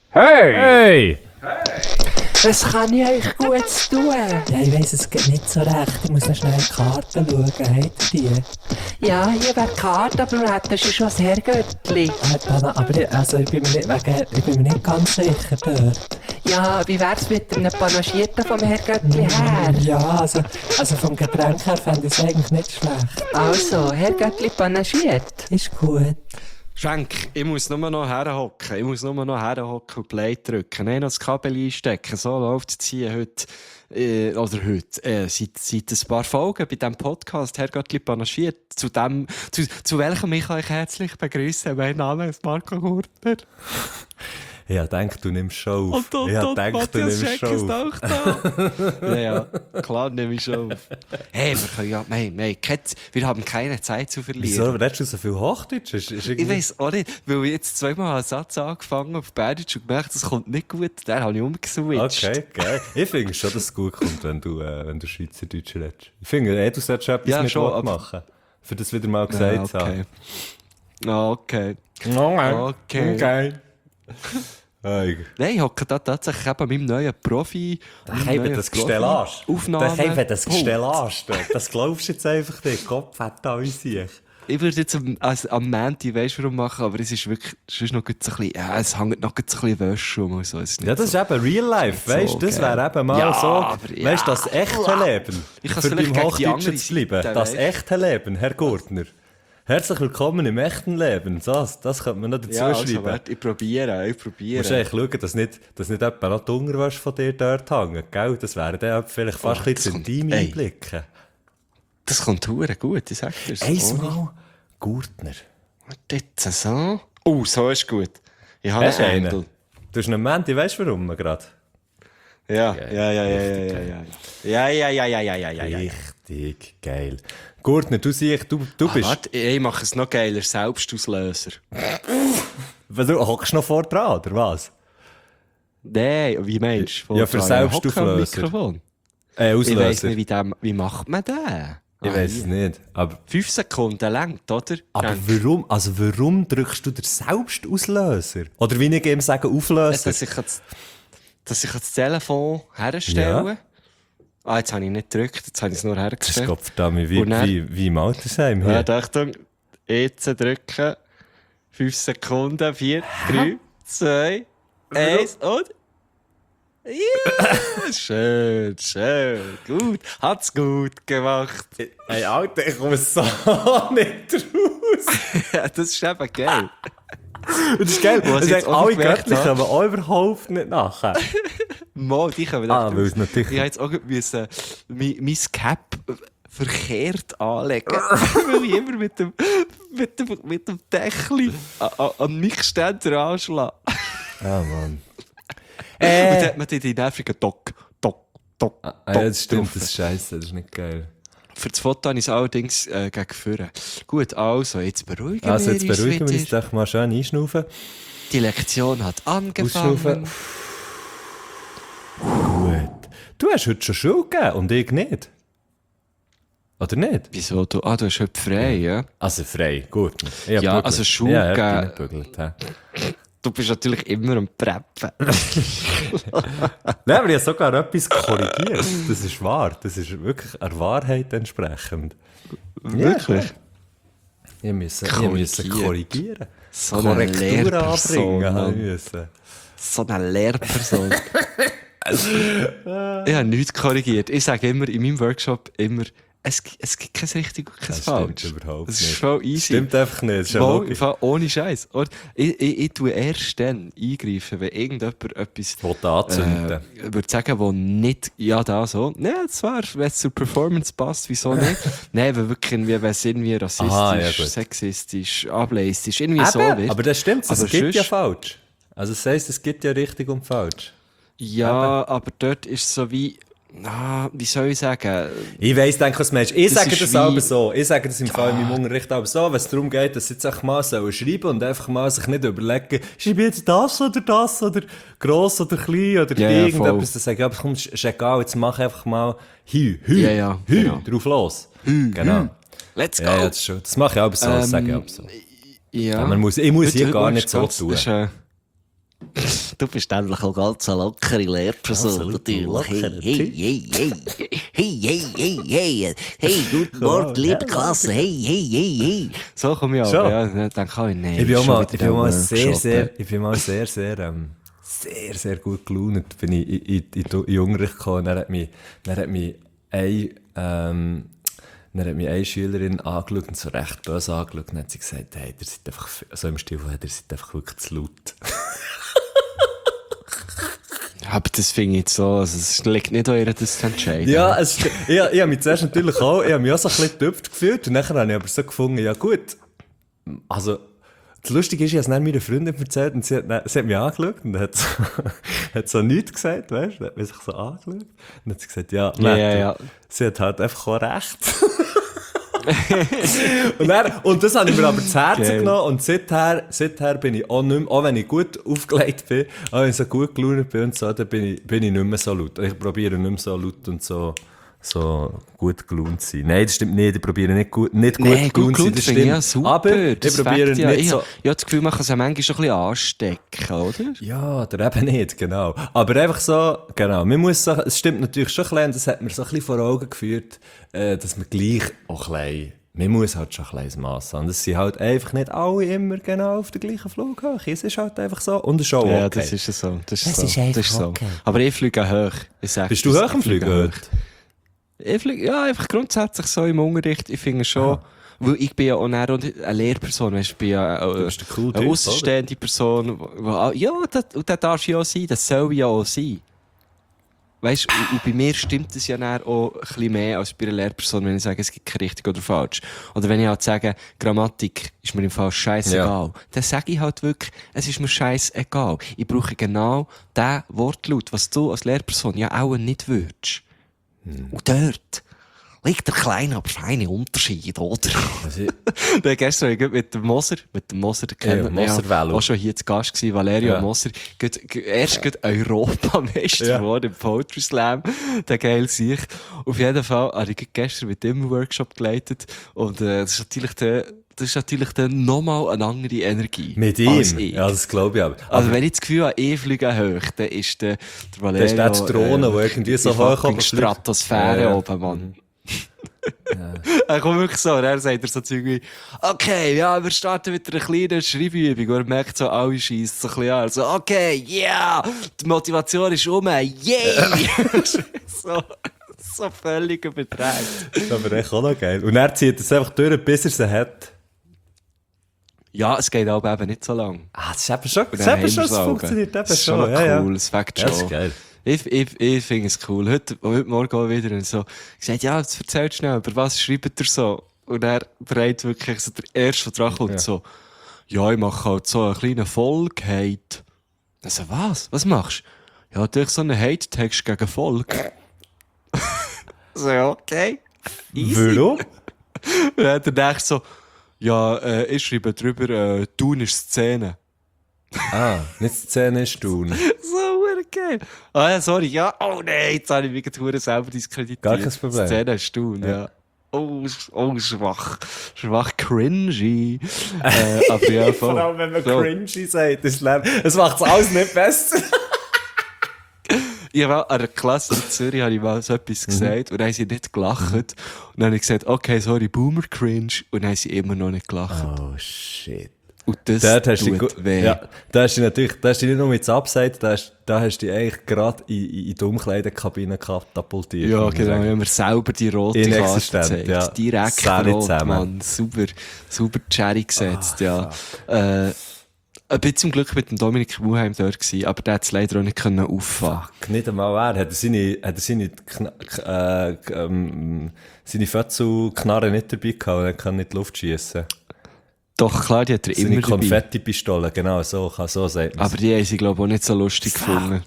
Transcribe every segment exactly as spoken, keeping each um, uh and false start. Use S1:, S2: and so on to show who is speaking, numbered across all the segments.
S1: Hey!
S2: Hey!
S3: Was kann ich euch Gutes tun?
S4: Ja, ich weiss es geht nicht so recht. Ich muss noch schnell in die Karten schauen. Habt ihr die?
S3: Ja, hier wäre die Karte, aber du hättest schon das Herrgöttli.
S4: Äh, Dana, aber ich, also, ich, bin mir nicht, wegen, ich bin mir nicht ganz sicher dort.
S3: Ja, wie wär's mit einem Panagierten vom Herrgöttli her?
S4: Ja, also, also vom Getränk her fände ich es eigentlich nicht schlecht.
S3: Also, Herrgöttli panagiert.
S4: Ist gut.
S1: Schenk, ich muss nur noch herhocken. Ich muss nur noch herhocken und Play drücken. Nein, noch das Kabel einstecken. So läuft es hier heute. Äh, oder heute. Äh, seit, seit ein paar Folgen bei diesem Podcast Herrgöttli panagiert. Zu, dem, zu, zu welchem ich euch herzlich begrüße. Mein Name ist Marco Hurter.
S2: Ich denke, du nimmst schon auf.
S1: Und, und,
S2: ich
S1: und
S2: denke, du
S1: Matthias
S2: nimmst
S1: Schenk ist
S2: schon auf.
S1: auch da. ja, ja, klar nehme ich schon auf. Hey, wir können ja... Nein, nein, wir haben keine Zeit zu verlieren.
S2: Wieso redest du so viel Hochdeutsch? Ist, ist
S1: Ich weiss auch nicht, weil ich jetzt zweimal einen Satz angefangen habe auf Berndeutsch und gemerkt, das kommt nicht gut. Den habe ich umgeswitcht.
S2: Okay, geil. Ich finde schon, dass es gut kommt, wenn du, äh, wenn du Schweizerdeutsch redest. Ich finde, eh, du solltest schon etwas
S1: Ja,
S2: mit
S1: schon,
S2: Wort
S1: aber-
S2: machen. Für das wieder mal gesagt
S1: Ja,
S2: zu
S1: okay. Ah, okay.
S2: haben.
S1: Okay.
S2: Okay. Hey.
S1: Nein, ich hocke da tatsächlich eben an meinem neuen Profi...
S2: Ich habe das Gestell an.
S1: Aufnahme.
S2: Ich habe das Gestell an. Das glaubst du jetzt einfach nicht. Kopf hat da in sich.
S1: Ich würde jetzt am, also am Montag, weisst du warum machen, aber es ist wirklich, es ist noch gut so ein bisschen, ja, es hängt noch gut so ein bisschen Wäsche um und so. Es ist nicht
S2: Ja, das
S1: so.
S2: ist eben Real Life, weißt du?
S1: so
S2: Das
S1: geil.
S2: wäre eben mal
S1: Ja,
S2: so.
S1: aber ja.
S2: Weißt du, das echte Leben.
S1: Ich kann's
S2: Für
S1: vielleicht
S2: beim
S1: gegen die
S2: Hochdeutschen
S1: andere
S2: zu bleiben.
S1: Seite,
S2: Das
S1: weisst.
S2: echte Leben, Herr Gurtner. Herzlich willkommen im echten Leben. Das, das könnte man noch dazu
S1: Ja, also,
S2: schreiben.
S1: warte, ich probiere, ich
S2: Du musst
S1: probiere.
S2: eigentlich schauen, dass nicht, dass nicht etwa noch die Unterwäsche von dir dort hängt, gell? Das wäre dann vielleicht fast
S1: Oh,
S2: ein
S1: das
S2: bisschen
S1: kommt-
S2: zu intim
S1: ey.
S2: einblicken.
S1: Das kommt hure gut, ich sag dir's.
S2: Einmal Gurtner.
S1: Jetzt so. Oh, so ist gut. Ich habe
S2: Hast du
S1: einen
S2: einen?
S1: Engel.
S2: Du hast einen Moment, weißt du warum gerade?
S1: Ja, ja, ja, ja, ja, ja, ja. Ja, ja, ja, ja, ja, ja, ja, ja.
S2: Richtig geil. Gurtner, du siehst, du, du
S1: Ah,
S2: bist...
S1: warte, ich mache es noch geiler, Selbstauslöser.
S2: Was, du hockst noch vor dran, oder was?
S1: Nein, wie meinst du?
S2: Ja, für
S1: Vor dran,
S2: Selbstauflöser.
S1: Hocken am Mikrofon.
S2: Äh,
S1: Ich weiss
S2: Auslöser.
S1: nicht, wie, dem, wie macht man den?
S2: Ich
S1: Ah,
S2: weiß
S1: hier.
S2: es nicht. Aber,
S1: Fünf Sekunden lang, oder?
S2: aber
S1: Dann-
S2: warum, also warum drückst du den Selbstauslöser? Oder wie ich eben sage, Auflöser?
S1: dass ich das, dass ich das Telefon herstelle.
S2: Ja.
S1: Ah, jetzt habe ich nicht gedrückt, jetzt habe ich es nur
S2: Das ist
S1: hergestellt.
S2: Gottverdammt wie,
S1: Und dann-
S2: wie, wie im Altersheim hier.
S1: Ja, Achtung, jetzt drücken. Fünf Sekunden, vier, drei, zwei, eins und... Ja, schön, schön, gut, hat's gut gemacht.
S2: Hey, Alter, ich komme so nicht raus.
S1: Ja, das ist eben geil.
S2: Das ist geil.
S1: Was
S2: Das
S1: ich jetzt
S2: sagen,
S1: auch
S2: alle
S1: gemerkt
S2: Göttlichen
S1: habe-
S2: kommen auch überhaupt nicht nachher.
S1: Mal, die können
S2: Ah,
S1: echt
S2: weil
S1: raus.
S2: es natürlich-
S1: Ich habe jetzt auch müssen, mein, mein Cap verkehrt anlegen. Weil ich immer mit dem, mit dem, mit dem Dächli an, an, an mich Ständer anschlage.
S2: Ah, Mann.
S1: Und dann
S2: Äh.
S1: hat man die, die nervigen Dock, Dock, Dock,
S2: Ah,
S1: Dock
S2: ja, das stimmt,
S1: drauf.
S2: das ist scheiße, das ist nicht geil.
S1: Für das Foto habe ich es allerdings äh, gegen vorne. Gut, also, jetzt beruhigen
S2: Also,
S1: wir
S2: jetzt
S1: uns
S2: beruhigen wir uns
S1: wieder.
S2: doch mal schön einschnaufen.
S1: Die Lektion hat
S2: Ausschnaufen.
S1: angefangen.
S2: Gut. Du hast heute schon Schule gegeben und ich nicht. Oder nicht?
S1: Wieso? Du, ah, du hast heute frei, ja?
S2: Also frei, gut. Ich hab
S1: Ja,
S2: bügelt.
S1: also Schule
S2: Ja, ich
S1: geben-
S2: hab dich nicht bügelt, hä?
S1: Du bist natürlich immer am Preppen.
S2: Nein, aber ich habe sogar etwas korrigiert. Das ist wahr. Das ist wirklich einer Wahrheit entsprechend.
S1: Wirklich?
S2: Ich musste, ich musste korrigieren.
S1: So eine
S2: Korrektur
S1: Lehrperson,
S2: anbringen. habe ich
S1: Mann.
S2: müssen.
S1: So eine Lehrperson. Ich habe nichts korrigiert. Ich sage immer in meinem Workshop immer, es, gi- es gibt kein richtig und kein
S2: Das
S1: falsch.
S2: stimmt überhaupt
S1: Das ist
S2: nicht.
S1: voll easy.
S2: Stimmt einfach nicht. Das ist ja
S1: Mal,
S2: logisch.
S1: im Fall ohne Scheiß. Ich, ich, ich tue erst dann eingreifen, wenn irgendjemand etwas
S2: Wollte anzünden.
S1: äh, würde sagen, wo nicht, ja, da so. Nein, zwar, wenn es zur Performance passt, wieso nicht? Nein, wenn wirklich irgendwie, wenn es irgendwie rassistisch,
S2: Aha, ja, gut.
S1: sexistisch, ableistisch, irgendwie
S2: Eben,
S1: so wird.
S2: aber das stimmt, es
S1: Aber
S2: gibt ja
S1: sonst-
S2: falsch. Also das heisst, es gibt ja richtig und falsch.
S1: Ja, aber dort ist es so wie, ah, wie soll ich sagen?
S2: Ich weiss, denke, was du meinst. Ich
S1: Das
S2: sage
S1: ist
S2: das
S1: wie-
S2: aber so. Ich sage das im Fall in meinem Unterricht aber so, wenn es darum geht, dass sie jetzt einfach mal sollen schreiben und einfach mal sich nicht überlegen, schreibe ich jetzt das oder das oder gross oder klein oder
S1: Ja, ja,
S2: irgendetwas.
S1: voll.
S2: Dann sage ich, aber komm, ist ist egal, jetzt mach einfach mal Hü, Hü,
S1: Ja, ja,
S2: Hü,
S1: genau.
S2: drauf los. Genau.
S1: Let's go!
S2: Ja, ja, das, ist schon, das mache ich aber so, das
S1: Ähm,
S2: sage ich aber so.
S1: Ja.
S2: Ja, man muss, ich muss
S1: Heute-
S2: hier
S1: heute
S2: gar
S1: machst
S2: nicht
S1: du
S2: so
S1: ganz-
S2: tun.
S1: Das ist, äh, du bist nämlich auch ganz eine lockere Lehrperson,
S2: Absolut
S1: natürlich.
S2: locker.
S1: Hey, hey, hey, hey, hey, hey, hey, hey, hey, guten Morgen, liebe Klasse, hey, hey, hey, hey. So komme ich auch,
S2: Schon?
S1: ja, dann kann ich nicht.
S2: Ich bin auch
S1: schon
S2: mal,
S1: wieder
S2: ich bin auch mal
S1: der
S2: sehr,
S1: Workshop.
S2: sehr, ich bin mal sehr, sehr, ähm, sehr, sehr gut gelaunt. Bin ich in, in, in, in den Unterricht gekommen und dann hat mich, dann hat mich ein, ähm, dann hat mich eine Schülerin angeschaut und so recht böse angeschaut und hat sie gesagt, hey, ihr seid einfach, so im Stil von, ihr seid einfach wirklich zu laut.
S1: Aber das finde ich jetzt so, also es liegt nicht an ihr, das zu entscheiden.
S2: Ja, es, ich, ich habe mich zuerst natürlich auch, ich habe mich auch so ein bisschen getüpft gefühlt und nachher habe ich aber so gefunden, ja gut, also, das Lustige ist, ich habe es dann meiner Freundin erzählt und sie hat, dann, sie hat mich angeschaut und hat so, hat so nichts gesagt, weißt du, hat mich so angeschaut und dann hat sie gesagt, ja,
S1: Ja,
S2: Matt,
S1: ja, ja.
S2: sie hat halt einfach auch recht. und, dann, und das habe ich mir aber zu Herzen
S1: Geil.
S2: genommen und seither, seither bin ich auch nicht mehr, auch wenn ich gut aufgelegt bin, auch wenn ich so gut gelaunt bin und so, dann bin ich, bin ich nicht mehr so laut. Ich probiere nicht mehr so laut und so, so gut gelaunt zu sein. Nein, das stimmt nicht, ich probiere nicht gut, nicht gut
S1: Nee, gut
S2: gelaunt zu sein,
S1: gelaunt
S2: das
S1: finde ich ja
S2: stimmt.
S1: super.
S2: Aber ich
S1: Das
S2: probiere
S1: fängt
S2: nicht
S1: ja, ich
S2: so...
S1: habe ja das Gefühl, man kann es ja manchmal schon ein bisschen anstecken, oder?
S2: Ja, oder eben nicht, genau. Aber einfach so, genau, man muss so, es stimmt natürlich schon ein bisschen, und das hat mir so ein bisschen vor Augen geführt, äh, dass man gleich auch ein bisschen, man muss halt schon ein kleines Mass haben. Das sind halt einfach nicht alle immer genau auf der gleichen Flughöhe. Es ist halt einfach so. Und es ist auch okay.
S1: Ja, das ist ja so. Das ist,
S4: Das
S1: so.
S4: ist einfach
S1: das ist so.
S4: okay.
S1: Aber ich fliege hoch. Ich sag
S2: Bist du
S1: das,
S2: hoch am
S1: ich fliege
S2: Fliegen
S1: hoch.
S2: heute?
S1: Ich fliege, ja, einfach grundsätzlich so im Unterricht. Ich finde schon, weil ich bin ja auch näher eine Lehrperson, weißt, ich bin ja äh,
S2: bist ein cooler
S1: eine
S2: Typ,
S1: außenstehende Person. wo- wo- Ja, das, und das darf ja auch sein, das soll ja auch sein. Weißt du, und, und bei mir stimmt es ja dann auch ein bisschen mehr als bei einer Lehrperson, wenn ich sage, es gibt kein richtig oder falsch. Oder wenn ich halt sage, Grammatik ist mir im Fall scheißegal, dann sage ich halt wirklich, es ist mir scheißegal. Ich brauche genau den Wortlaut, was du als Lehrperson ja auch nicht würdest. Und dort liegt der kleine, aber feine Unterschied, oder?
S2: Also ich-
S1: Der gestern ich mit dem Moser, mit dem Moser, der
S2: Ja,
S1: kennt
S2: Moser
S1: ja,
S2: Velo.
S1: auch schon hier zu Gast gewesen, Valerio
S2: Ja.
S1: Moser, geht, geht, erst geht Europameister
S2: Ja.
S1: geworden im Poetry Slam, der geil sich. Auf jeden Fall habe ich gestern mit ihm einen Workshop geleitet und äh, das ist natürlich der, das ist natürlich dann nochmal eine andere Energie.
S2: Mit
S1: als
S2: ihm?
S1: ich.
S2: Ja, das glaube ich aber.
S1: Also
S2: aber
S1: wenn ich das Gefühl habe, ich fliege hoch, dann ist der, der
S2: das
S1: Valerio...
S2: ist der die Drohne, die irgendwie so hoch
S1: oben
S2: oben fliegt.
S1: Stratosphäre
S2: Ja, ja.
S1: oben, Mann. Er kommt wirklich so, und er sagt er so Zeug wie, okay, ja, wir starten mit einer kleinen Schreibübung, und er merkt so, alle schiessen so ein bisschen an, so, okay, yeah, die Motivation ist um, yay! so, so völlig übertragen.
S2: Das ist aber echt auch noch geil. Und er zieht es einfach durch, bis er sie hat.
S1: Ja, es geht aber eben nicht so lang.
S2: Ah, das ist eben schon,
S1: Und
S2: das
S1: dann
S2: ist eben schon,
S1: haben
S2: das
S1: wir's
S2: funktioniert eben
S1: Das ist
S2: schon.
S1: schon
S2: Ja, ja.
S1: cool, es fängt
S2: Ja, das
S1: schon.
S2: ist geil.
S1: Ich, ich, ich finde es cool. Heute, heute Morgen auch wieder und so gesagt, ja, jetzt erzählt schnell, über was schreibt ihr so? Und er bereit wirklich so der erste, der dran kommt,
S2: Ja.
S1: so, ja, ich mache halt so eine kleine Folge Hate. Also was? Was machst du? Ja, durch so einen Hate-Text gegen Volk. so, ja, okay. Easy.
S2: Warum?
S1: Und dann der nächste so, ja, äh, ich schreibe drüber, äh, Tun ist Szene.
S2: Ah, nicht die Szene ist tun.
S1: So, hure geil. Ah ja, sorry, ja. Oh nein, jetzt habe ich mich gerade selber diskreditiert.
S2: Gar kein Problem.
S1: Szene hast du, ja.
S2: Ja.
S1: Oh, sch- oh, schwach. Schwach cringy. äh, aber ja, voll.
S2: Vor allem, wenn man
S1: So.
S2: cringy sagt, das Leben. Es macht es alles nicht besser.
S1: Ich war an der Klasse in Zürich, habe ich mal so etwas gesagt, und dann haben sie nicht gelacht. Und dann habe ich gesagt, okay, sorry, Boomer cringe, und dann haben sie immer noch nicht gelacht.
S2: Oh, shit.
S1: Und das
S2: Dort hast du
S1: tut
S2: dich,
S1: weh.
S2: ja, da hast du dich natürlich, da hast du dich nicht nur mit ins Abseits, da hast, da hast du dich eigentlich gerade in, in, in die Umkleidekabine katapultiert.
S1: Ja,
S2: muss man
S1: genau.
S2: sagen.
S1: Wir haben mir selber die rote Karte
S2: Inexistent,
S1: gezeigt.
S2: ja.
S1: Direkt
S2: Zähne
S1: rot,
S2: zusammen.
S1: Mann. Super, super Cherry gesetzt, ja. Äh, ein bisschen zum Glück mit dem Dominik Muheim dort gewesen, aber der hat es leider auch nicht können auffangen.
S2: Nicht einmal er. Hat er seine, hat er seine, Kna- K- äh, ähm, seine Fötzel-Knarre nicht dabei gehabt und er kann nicht die Luft schiessen.
S1: Doch, klar, die hat er
S2: Seine
S1: immer dabei.
S2: Konfetti-Pistole, genau, so, kann so sagt man.
S1: Aber die haben sie, glaube ich, auch nicht so lustig gefunden.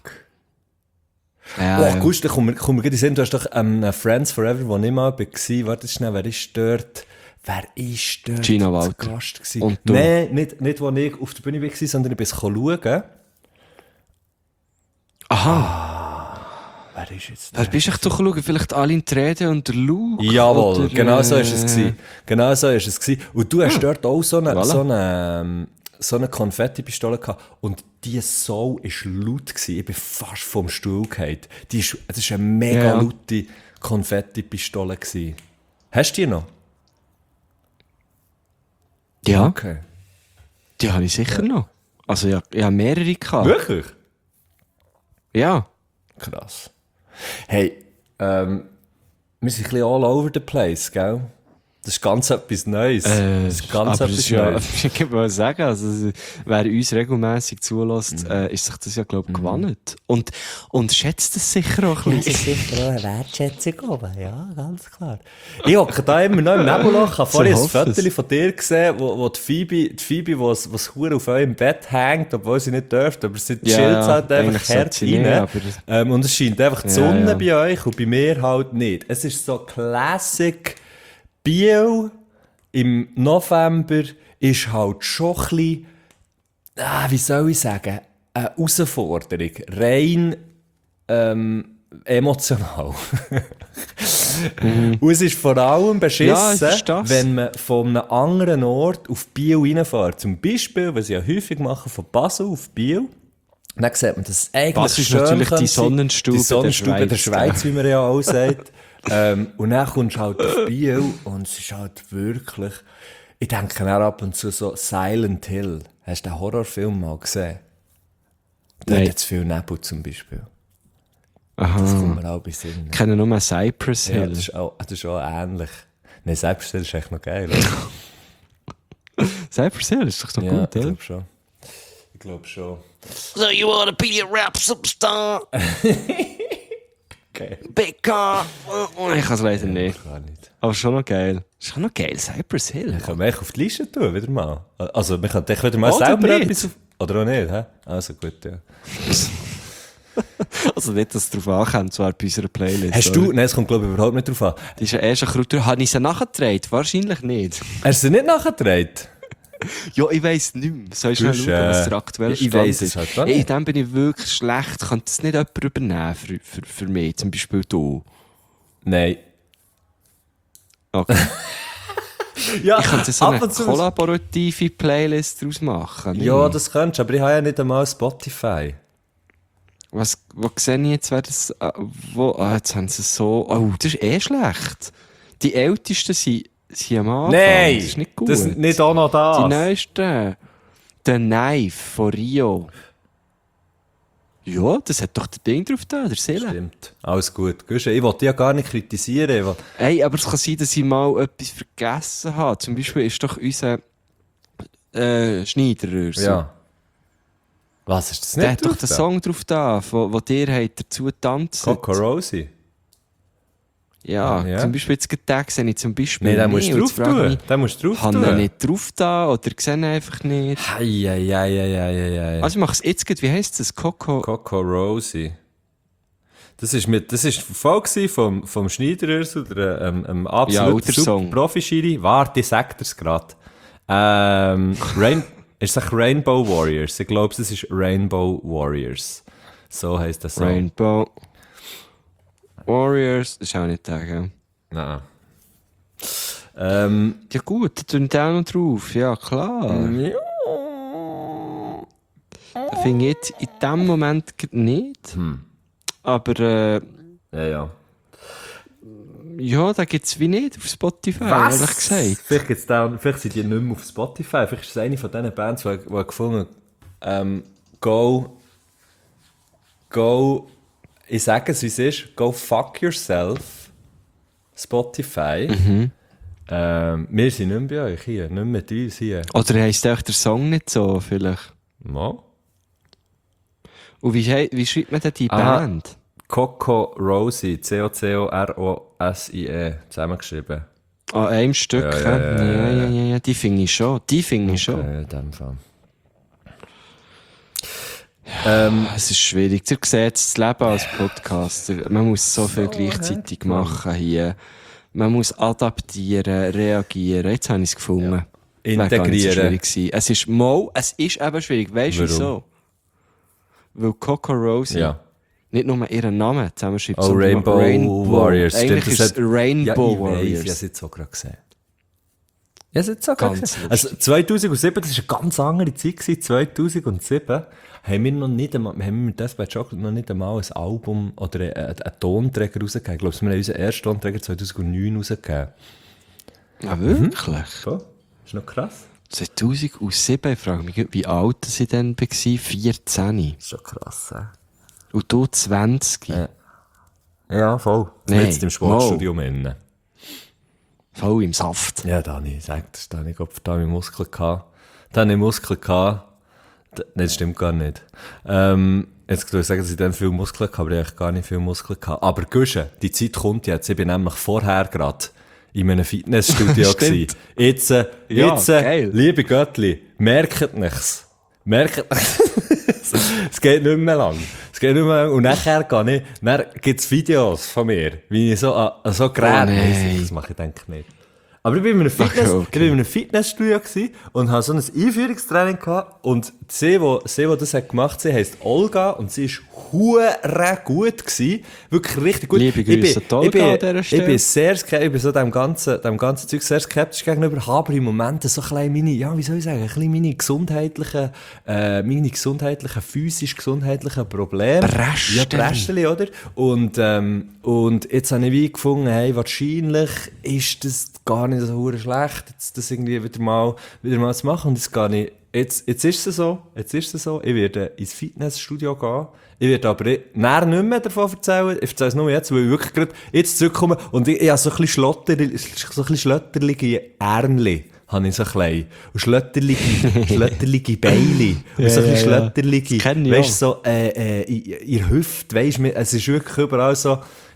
S1: Ja,
S2: Oh,
S1: ja.
S2: Gust, komm mir, komm mir gerade in den Sinn, du hast doch ähm, Friends Forever, wo ich mal war, warte schnell, wer ist dort? Wer ist dort?
S1: Gina
S2: zu
S1: Walter.
S2: Gast gewesen?
S1: Und du.
S2: Nein, nicht, nicht wo ich auf der Bühne war, sondern ich bin schauen.
S1: Aha,
S2: Wer ist jetzt
S1: da bist du doch schauen, vielleicht Aline Trede und der Luke.
S2: Jawohl,
S1: oder,
S2: genau so ist es
S1: äh,
S2: gewesen. Genau so ist es gewesen. Und du hast dort auch so eine,
S1: Voilà.
S2: so eine, ähm, so eine Konfettipistole gehabt und die Sau war laut gewesen. Ich bin fast vom Stuhl gefallen. Die ist, das war eine mega
S1: Ja.
S2: laute Konfettipistole gewesen. Hast du die noch?
S1: Ja,
S2: Okay.
S1: die habe ich sicher noch. Also ja, ich habe mehrere gehabt.
S2: Wirklich?
S1: Ja.
S2: Krass. Hey, ähm, wir sind ein bisschen all over the place, gell? Das ist ganz etwas Neues.
S1: Äh,
S2: das ist ganz
S1: aber
S2: etwas
S1: das ist ja,
S2: Neues.
S1: ich kann mal sagen, also, wer uns regelmässig zulässt, äh, ist sich das ja, glaube ich, gewohnt. Und, und schätzt es sicher auch ein
S4: Das ist
S1: bisschen.
S4: sicher auch eine Wertschätzung oben, ja, ganz klar.
S2: Ich hocke da immer noch im Nebelloch. Ich habe vorhin ein
S1: hoffe es.
S2: Foto von dir gesehen, wo, wo die Phoebe, die Phoebe, was, was hure auf eurem Bett hängt, obwohl sie nicht dürfte, aber sie
S1: Ja,
S2: chillt
S1: ja,
S2: halt
S1: eigentlich
S2: einfach hart
S1: sollte sie nicht,
S2: rein.
S1: aber-
S2: Ähm, und es scheint einfach die
S1: Ja,
S2: Sonne
S1: ja.
S2: bei euch und bei mir halt nicht. Es ist so Classic Biel im November ist halt schon ein bisschen, ah, wie soll ich sagen, eine Herausforderung. Rein ähm, emotional. Und es ist vor allem
S1: Ja, ich
S2: beschissen,
S1: versteh's.
S2: wenn man von einem anderen Ort auf Biel reinfährt. Zum Beispiel, was ich ja häufig mache, von Basel auf Biel. Dann sieht man, dass es eigentlich
S1: Basel ist
S2: schön
S1: natürlich
S2: könnte
S1: die
S2: sein.
S1: Sonnenstube
S2: die Sonnenstube
S1: der
S2: der
S1: Schweiz.
S2: Schweiz, wie man ja auch sagt. ähm, und dann kommst du halt auf Biel und es ist halt wirklich... Ich denke auch ab und zu so Silent Hill. Hast du den Horrorfilm mal gesehen? Da
S1: Nein.
S2: hat jetzt viel Nebel zum Beispiel.
S1: Aha.
S2: Das kommt mir auch bei Sinn.
S1: Ich kenne nur mal Cypress
S2: Ja,
S1: Hill.
S2: das ist auch, das ist auch ähnlich. Nein, selbst das ist echt noch geil. Oder?
S1: Cypress Hill ist doch noch
S2: Ja,
S1: gut,
S2: ich
S1: oder?
S2: glaube schon. Ich glaube schon.
S1: So you wanna be a rap superstar?
S2: Okay.
S1: Big car? Oh, ich kann es leider nicht.
S2: Gar nicht.
S1: Aber schon noch geil. Ist schon noch geil, Cypress Hill.
S2: Können wir echt auf die Liste tun, wieder mal? Also, wir können echt wieder mal
S1: Oder
S2: selber
S1: nicht.
S2: etwas auf... Oder auch nicht, hä? Also gut, ja.
S1: Also nicht, dass es darauf ankommt, zwar bei unserer Playlist.
S2: Hast du... Nein, es kommt glaube ich überhaupt nicht drauf an.
S1: Die ist ja erst ein Krautur. Habe ich sie nachgetragen? Wahrscheinlich nicht.
S2: Hast du sie nicht nachgetragen?
S1: Ja, ich weiss nicht mehr. Soll ich schnell
S2: Du
S1: schauen,
S2: bist, äh,
S1: was der aktuelle
S2: ich
S1: Stand
S2: weiss es
S1: ist?
S2: halt auch
S1: Ey, in
S2: nicht.
S1: dem bin ich wirklich schlecht. Kann das nicht jemand übernehmen für, für, für mich? Zum Beispiel du.
S2: Nein.
S1: Okay.
S2: Ja,
S1: Ich könnte so eine kollaborative Playlist daraus machen.
S2: Ja,
S1: nicht?
S2: das könntest du, aber ich habe ja nicht einmal Spotify.
S1: Was, wo sehe ich jetzt, wer das... Äh, wo, ah, jetzt haben sie so... Oh, das ist eh schlecht. Die Ältesten sind, sind am Anfang.
S2: Nein!
S1: Das ist nicht gut.
S2: Das ist nicht auch noch das.
S1: Die Neuesten. The Knife von Rio. Ja, das hat doch der Ding drauf da, der Seele.
S2: Stimmt. Alles gut. Guschen, ich wollte dich ja gar nicht kritisieren. Ich will...
S1: Ey, aber es kann sein, dass ich mal etwas vergessen habe. Zum Beispiel ist doch unser äh, Schneider. So.
S2: Ja. Was ist das nicht
S1: Der hat doch
S2: drauf
S1: den
S2: da?
S1: Song drauf da, wo, wo dir habt dazu tanzt.
S2: Coco Rosie?
S1: Ja,
S2: Ja.
S1: zum Beispiel jetzt gerade den sehe ich zum Beispiel
S2: Nein, den musst
S1: nicht.
S2: du
S1: Und
S2: drauf
S1: jetzt frage
S2: tun.
S1: ich
S2: Den musst du
S1: mich,
S2: drauf
S1: Habe ich ihn
S2: tun.
S1: nicht drauf da oder sehe ihn einfach nicht?
S2: Hei, hei, hei, hei, hei, hei.
S1: Also ich mache es jetzt gerade, wie heisst das? Coco...
S2: Coco Rosie. Das ist mit, das ist voll gewesen vom, vom Schneiderörsel, der, ähm, ähm,
S1: Ja,
S2: absolut
S1: alter
S2: super
S1: Song.
S2: Profi-Schiri. Warte, ich sag dir's grad. Ähm, Rain, ist es Rainbow Warriors? Ich glaube, es ist Rainbow Warriors. So heisst das Song.
S1: Rainbow Warriors, das ist auch nicht der, gell?
S2: Nein. Ähm,
S1: Ja gut, da tun die auch noch drauf, ja klar.
S2: ja.
S1: Das finde ich jetzt in dem Moment gerade nicht.
S2: Hm.
S1: Aber äh,
S2: Ja, ja.
S1: ja, da gibt es wie nicht auf Spotify, ehrlich gesagt.
S2: Vielleicht, gibt's da, vielleicht sind die nicht mehr auf Spotify. Vielleicht ist es eine von diesen Bands, die, die ich gefunden habe. Ähm, go. Go. Ich sage es, wie es ist. Go fuck yourself. Spotify.
S1: Mhm.
S2: Ähm, wir sind nicht mehr bei euch hier. Nicht mehr mit uns hier.
S1: Oder heisst euch der Song nicht so, vielleicht?
S2: Mal.
S1: Und wie, hei- wie schreibt man denn die
S2: Aha.
S1: Band?
S2: Coco Rosie. C O C O R O S I E. Zusammengeschrieben.
S1: An einem Stück,
S2: Ja,
S1: hä?
S2: ja, ja,
S1: ja,
S2: ja,
S1: ja, ja, ja, die finde ich schon. Die finde ich schon.
S2: Äh, in dem Fall. Ähm,
S1: Es ist schwierig. Ihr seht das Leben als Podcaster. Man muss so viel gleichzeitig machen hier. Man muss adaptieren, reagieren. Jetzt habe ich es gefunden. Wäre gar nicht so
S2: Integrieren.
S1: schwierig gewesen. Es ist mal, es ist eben schwierig. Weißt du
S2: Warum?
S1: wieso? Weil Coco Rosie
S2: ja.
S1: nicht nur ihren Namen zusammenschreibt,
S2: Oh,
S1: sondern
S2: Rainbow, Warriors.
S1: Eigentlich
S2: Stimmt,
S1: ist
S2: das
S1: es
S2: hat-
S1: Rainbow
S2: ja, ich weiss,
S1: Warriors.
S2: ich habe es jetzt auch gerade gesehen. Ja, das ist so
S1: Ganz
S2: ganz
S1: lustig.
S2: Also zweitausendsieben, das war eine ganz andere Zeit. Gewesen. zweitausendsieben haben wir noch nicht einmal, haben wir mit Death by Chocolate noch nicht einmal ein Album oder einen, einen Tonträger rausgegeben. Ich glaube, wir haben unseren ersten Tonträger zweitausendneun rausgegeben.
S1: Ja, wirklich?
S2: So, ist noch krass.
S1: zweitausendsieben, ich frage mich, wie alt ich dann war. vierzehn.
S2: Das ist schon krass, hä?
S1: Und du zwanzig.
S2: Ja. Ja, voll.
S1: Nein,
S2: Jetzt im Sportstudio innen.
S1: Voll im Saft.
S2: Ja, da habe ich gesagt, da habe ich Gott verdammt Muskeln gehabt. Da habe ich Muskeln gehabt. Da, nein, das stimmt gar nicht. Ähm, jetzt kann ich sagen, dass ich dann viel Muskeln hatte, aber ich habe gar nicht viel Muskeln gehabt. Aber Guschen, die Zeit kommt jetzt. Ich bin nämlich vorher gerade in einem Fitnessstudio gewesen. Jetzt, äh,
S1: Ja,
S2: jetzt, äh,
S1: geil.
S2: liebe Göttli, merkt nichts. Merkt nichts. Es geht nicht mehr lang. Es geht nicht mehr lang. Und nachher gehe ich, dann gibt's Videos von mir, wie ich so an, an so Geräten,
S1: Oh nein.
S2: das mache ich denke nicht. Aber ich war in einem Fitness,
S1: Okay, okay.
S2: ich war in einem Fitnessstudio gewesen und hatte so ein Einführungstraining gehabt. Und sie, die, sie, die das hat gemacht hat, heisst Olga und sie war hure gut gewesen. Wirklich richtig gut.
S1: Liebe
S2: Ich bin-
S1: Grüße an die Olga
S2: ich bin-
S1: an dieser
S2: Ich
S1: Stelle.
S2: bin sehr skeptisch, ich bin so dem ganzen, dem ganzen Zeug sehr skeptisch gegenüber, habe aber im Moment so ein bisschen meine, ja, wie soll ich sagen, ein bisschen meine gesundheitlichen, äh, meine gesundheitlichen, physisch gesundheitlichen Probleme.
S1: Brästchen.
S2: Ja, Brästchen, oder? Und, ähm, und jetzt habe ich wie gefunden, hey, wahrscheinlich ist das gar nicht so hure schlecht, jetzt das irgendwie wieder mal, wieder mal zu machen. Und jetzt gar nicht, jetzt, jetzt ist es so, jetzt ist es so, ich werde ins Fitnessstudio gehen. Ich werde aber näher nicht mehr davon erzählen. Ich erzähle es nur jetzt, weil ich wirklich gerade jetzt zurückkomme. Und ich, ich habe so ein bisschen schlotter, so ein bisschen schlotterlige Ärmchen. Habe ich so klein. Und schlotterlige, schlotterlige Beine. Und so ein bisschen
S1: ja, ja.
S2: schlotterlige,
S1: Das kenne ich
S2: weisst
S1: auch.
S2: so, äh, äh, in, in der Hüfte, weisst du, es ist wirklich überall so,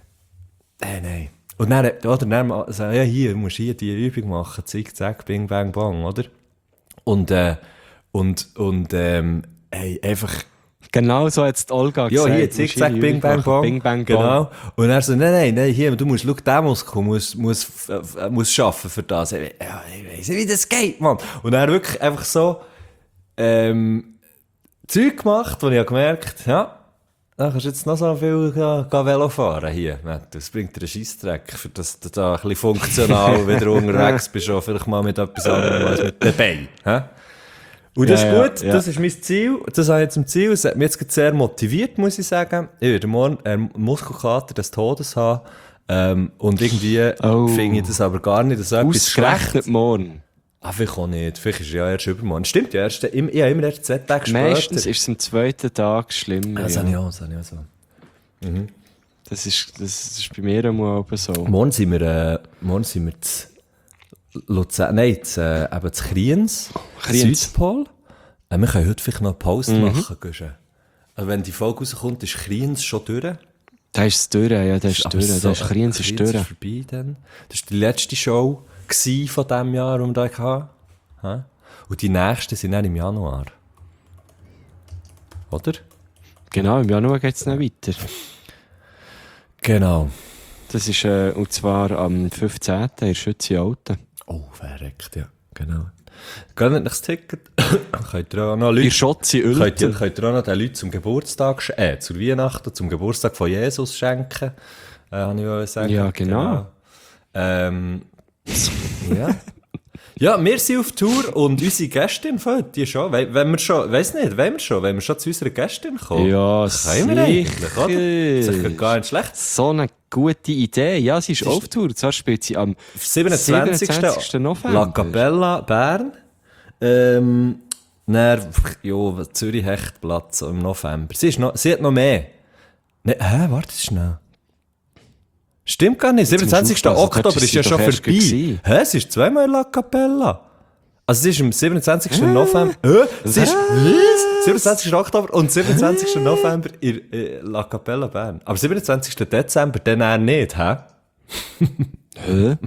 S2: äh, nein. Und dann, oder dann mal sagen, ja, hier, du musst hier die Übung machen, zick, zack, bing, bang, bang, oder? Und, äh, und, und, ähm, hey, einfach,
S1: Genau so hat es die Olga
S2: ja,
S1: gesagt.
S2: hier,
S1: Du
S2: zick,
S1: musst
S2: zack,
S1: ihre
S2: bing,
S1: Übung
S2: bang,
S1: machen.
S2: bang.
S1: Bing, bang, bang.
S2: Genau. Und er so, nein, nein, nein, hier, du musst, schau, der Muskel muss, muss, äh, muss schaffen für das. Ich, ja, ich weiss nicht, wie das geht, Mann. Und er wirklich einfach so, ähm, Zeug gemacht, wo ich habe gemerkt, ja, da kannst du jetzt noch so viel gehen, gehen Velo fahren hier. Das bringt dir einen Scheissdreck, für dass du da ein bisschen funktional wieder unterwegs bist, auch vielleicht mal mit etwas anderem als mit den Beinen. hä? Und das
S1: Ja,
S2: ist
S1: ja,
S2: gut,
S1: ja.
S2: das ist mein Ziel, das habe ich zum Ziel, es hat mich jetzt gerade sehr motiviert, muss ich sagen. Ich werde morgen einen Muskelkater des Todes haben, ähm, und irgendwie
S1: Oh.
S2: finde ich das aber gar nicht so etwas
S1: Ausgerechnet
S2: schlecht.
S1: morgen.
S2: Ah, vielleicht auch nicht, vielleicht ist es ja erst übermorgen. Stimmt ja, erst, ich habe immer erst zwei Tage später.
S1: Meistens ist es am zweiten Tag schlimmer.
S2: Das
S1: ja.
S2: habe ich auch, das habe ich auch so.
S1: Das, ist, das ist bei mir einmal auch so.
S2: Morgen sind wir, äh, morgen sind wir zu Luzern, nein, zu, äh, eben zu Kriens,
S1: Kriens.
S2: Südpol. Äh, wir können heute vielleicht noch eine Pause machen, Guschen. Also wenn die Folge rauskommt, ist Kriens schon durch.
S1: Da ist es durch, ja, da ist es
S2: Aber
S1: durch.
S2: so-
S1: Da ist Kriens ist
S2: Kriens
S1: durch.
S2: ist vorbei dann. Das war die letzte Show gsi von diesem Jahr, die wir da hatten. Hä? Und die nächsten sind dann im Januar. Oder?
S1: Genau, im Januar geht es dann weiter.
S2: Genau.
S1: Das ist, äh, und zwar am fünfzehnten in der Schütze Alten.
S2: Oh, verreckt, ja. Genau. Geht nicht das Ticket. Könnt ihr auch noch
S1: In der
S2: Leute...
S1: Schotzi
S2: Könnt ihr,
S1: Ulten.
S2: könnt ihr auch noch den Leuten zum Geburtstag, sch- äh, zur Weihnachten, zum Geburtstag von Jesus schenken? Äh, habe ich wollen sagen.
S1: Ja, genau.
S2: Ähm, ja. Ja, wir sind auf Tour und unsere Gästin, die schon. We- Wenn wir schon, weiss nicht, wollen wir schon, wenn wir schon zu unserer Gästin kommen?
S1: Ja,
S2: Können wir eigentlich, oder?
S1: sicher.
S2: Sicher gar nicht schlecht.
S1: So eine gute Idee. Ja, sie ist auf Tour. Zwar spielt sie am
S2: siebenundzwanzigsten
S1: siebenundzwanzigsten November.
S2: La Capella, Bern. Ähm, dann, ja, Zürich Hechtplatz im November. Sie, ist noch, sie hat noch mehr. Ne, hä, warte schnell. Stimmt gar nicht. siebenundzwanzigsten
S1: musst du aufpassen,
S2: Oktober
S1: dort
S2: ist ja
S1: ist sie
S2: schon
S1: doch erst
S2: vorbei.
S1: gewesen.
S2: Hä, sie ist zweimal in La Capella. Also sie ist am siebenundzwanzigsten November. Hä? Sie ist was? siebenundzwanzigsten Oktober und siebenundzwanzigsten November in äh, La Capella Bern. Aber siebenundzwanzigsten Dezember dann eher nicht, hä?
S1: Hä?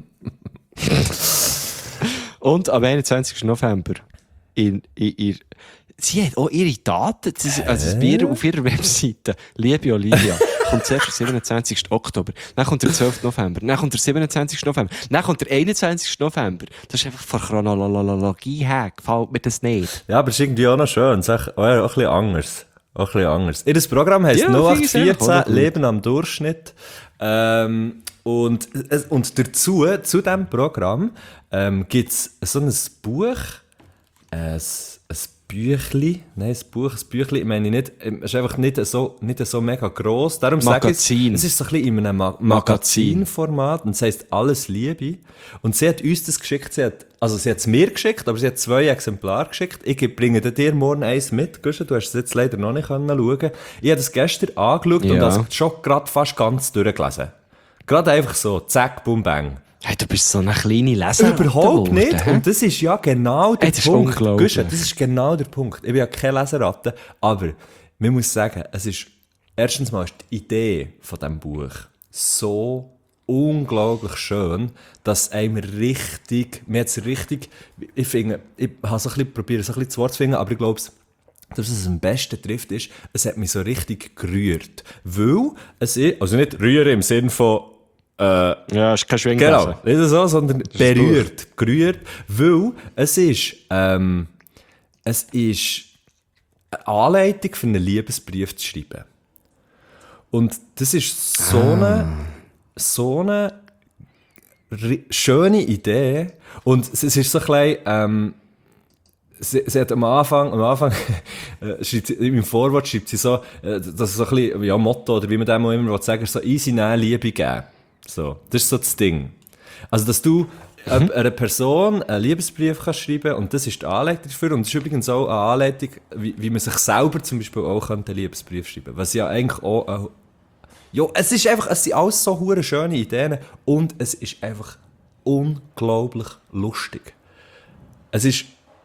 S1: Und am einundzwanzigsten November in, in, in, sie hat auch ihre Daten, sie, also bei ihr, auf ihrer Webseite, liebe Olivia, kommt zuerst der siebenundzwanzigsten Oktober, dann kommt der zwölften November, dann kommt der siebenundzwanzigsten November, dann kommt der einundzwanzigsten November. Das ist einfach von Chronologie her, gefällt mir das nicht.
S2: Ja, aber es ist irgendwie auch noch schön. Es ist auch, auch ein bisschen anders. Auch ein bisschen anders. Ihr Programm heisst
S1: Ja,
S2: null acht
S1: finde ich sehr
S2: vierzehn,
S1: cool.
S2: Leben am Durchschnitt. Ähm, Und, äh, und dazu, zu diesem Programm, ähm, gibt es so ein Buch, ein, ein Büchli, nein, ein Buch, ein Büchli, ich meine nicht, es ist einfach nicht so, nicht so mega gross. Darum sage ich,
S1: Magazin.
S2: es ist so ein bisschen in einem Ma-
S1: Magazin.
S2: Magazinformat und es heisst «Alles Liebe». Und sie hat uns das geschickt, sie hat, also sie hat es mir geschickt, aber sie hat zwei Exemplare geschickt. Ich bringe dir morgen eins mit, Guschen, du hast es jetzt leider noch nicht schauen können. Ich habe das gestern angeschaut und
S1: Ja.
S2: das schon gerade fast ganz durchgelesen. Gerade einfach so, zack, bum, bang.
S1: Hey, du bist so eine kleine Leserin.
S2: Überhaupt nicht. Und das ist ja genau der
S1: Ey, das ist
S2: Punkt.
S1: unglaublich.
S2: Guschen, das ist genau der Punkt. Ich bin ja keine Leseratte, aber man muss sagen, es ist, erstens mal ist die Idee von diesem Buch so unglaublich schön, dass einem richtig, mir jetzt richtig, ich finde, ich habe so ein bisschen probiert, so ein bisschen zu Wort zu finden, aber ich glaube, dass es am besten trifft, ist, es hat mich so richtig gerührt. Weil es ist, also nicht rühren im Sinn von, äh,
S1: Ja, ist kein Schwingen.
S2: genau, nicht so, sondern
S1: ist
S2: berührt, gerührt, weil es ist, ähm, es ist eine Anleitung für einen Liebesbrief zu schreiben. Und das ist so eine, so eine ri- schöne Idee. Und es es ist so ein bisschen, ähm, sie, sie hat am Anfang, am Anfang äh, schreibt sie, im Vorwort schreibt sie so, äh, das ist so ein bisschen, ja, Motto, oder wie man dem auch immer sagen will, so easy nehmen, Liebe geben. So, das ist so das Ding. Also, dass du mhm. einer Person einen Liebesbrief kannst schreiben und das ist die Anleitung dafür. Und das ist übrigens auch eine Anleitung, wie, wie man sich selber zum Beispiel auch einen Liebesbrief schreiben könnte. Was ja eigentlich auch... auch ja, es ist einfach, es sind alles so hure schöne Ideen und es ist einfach unglaublich lustig. Es ist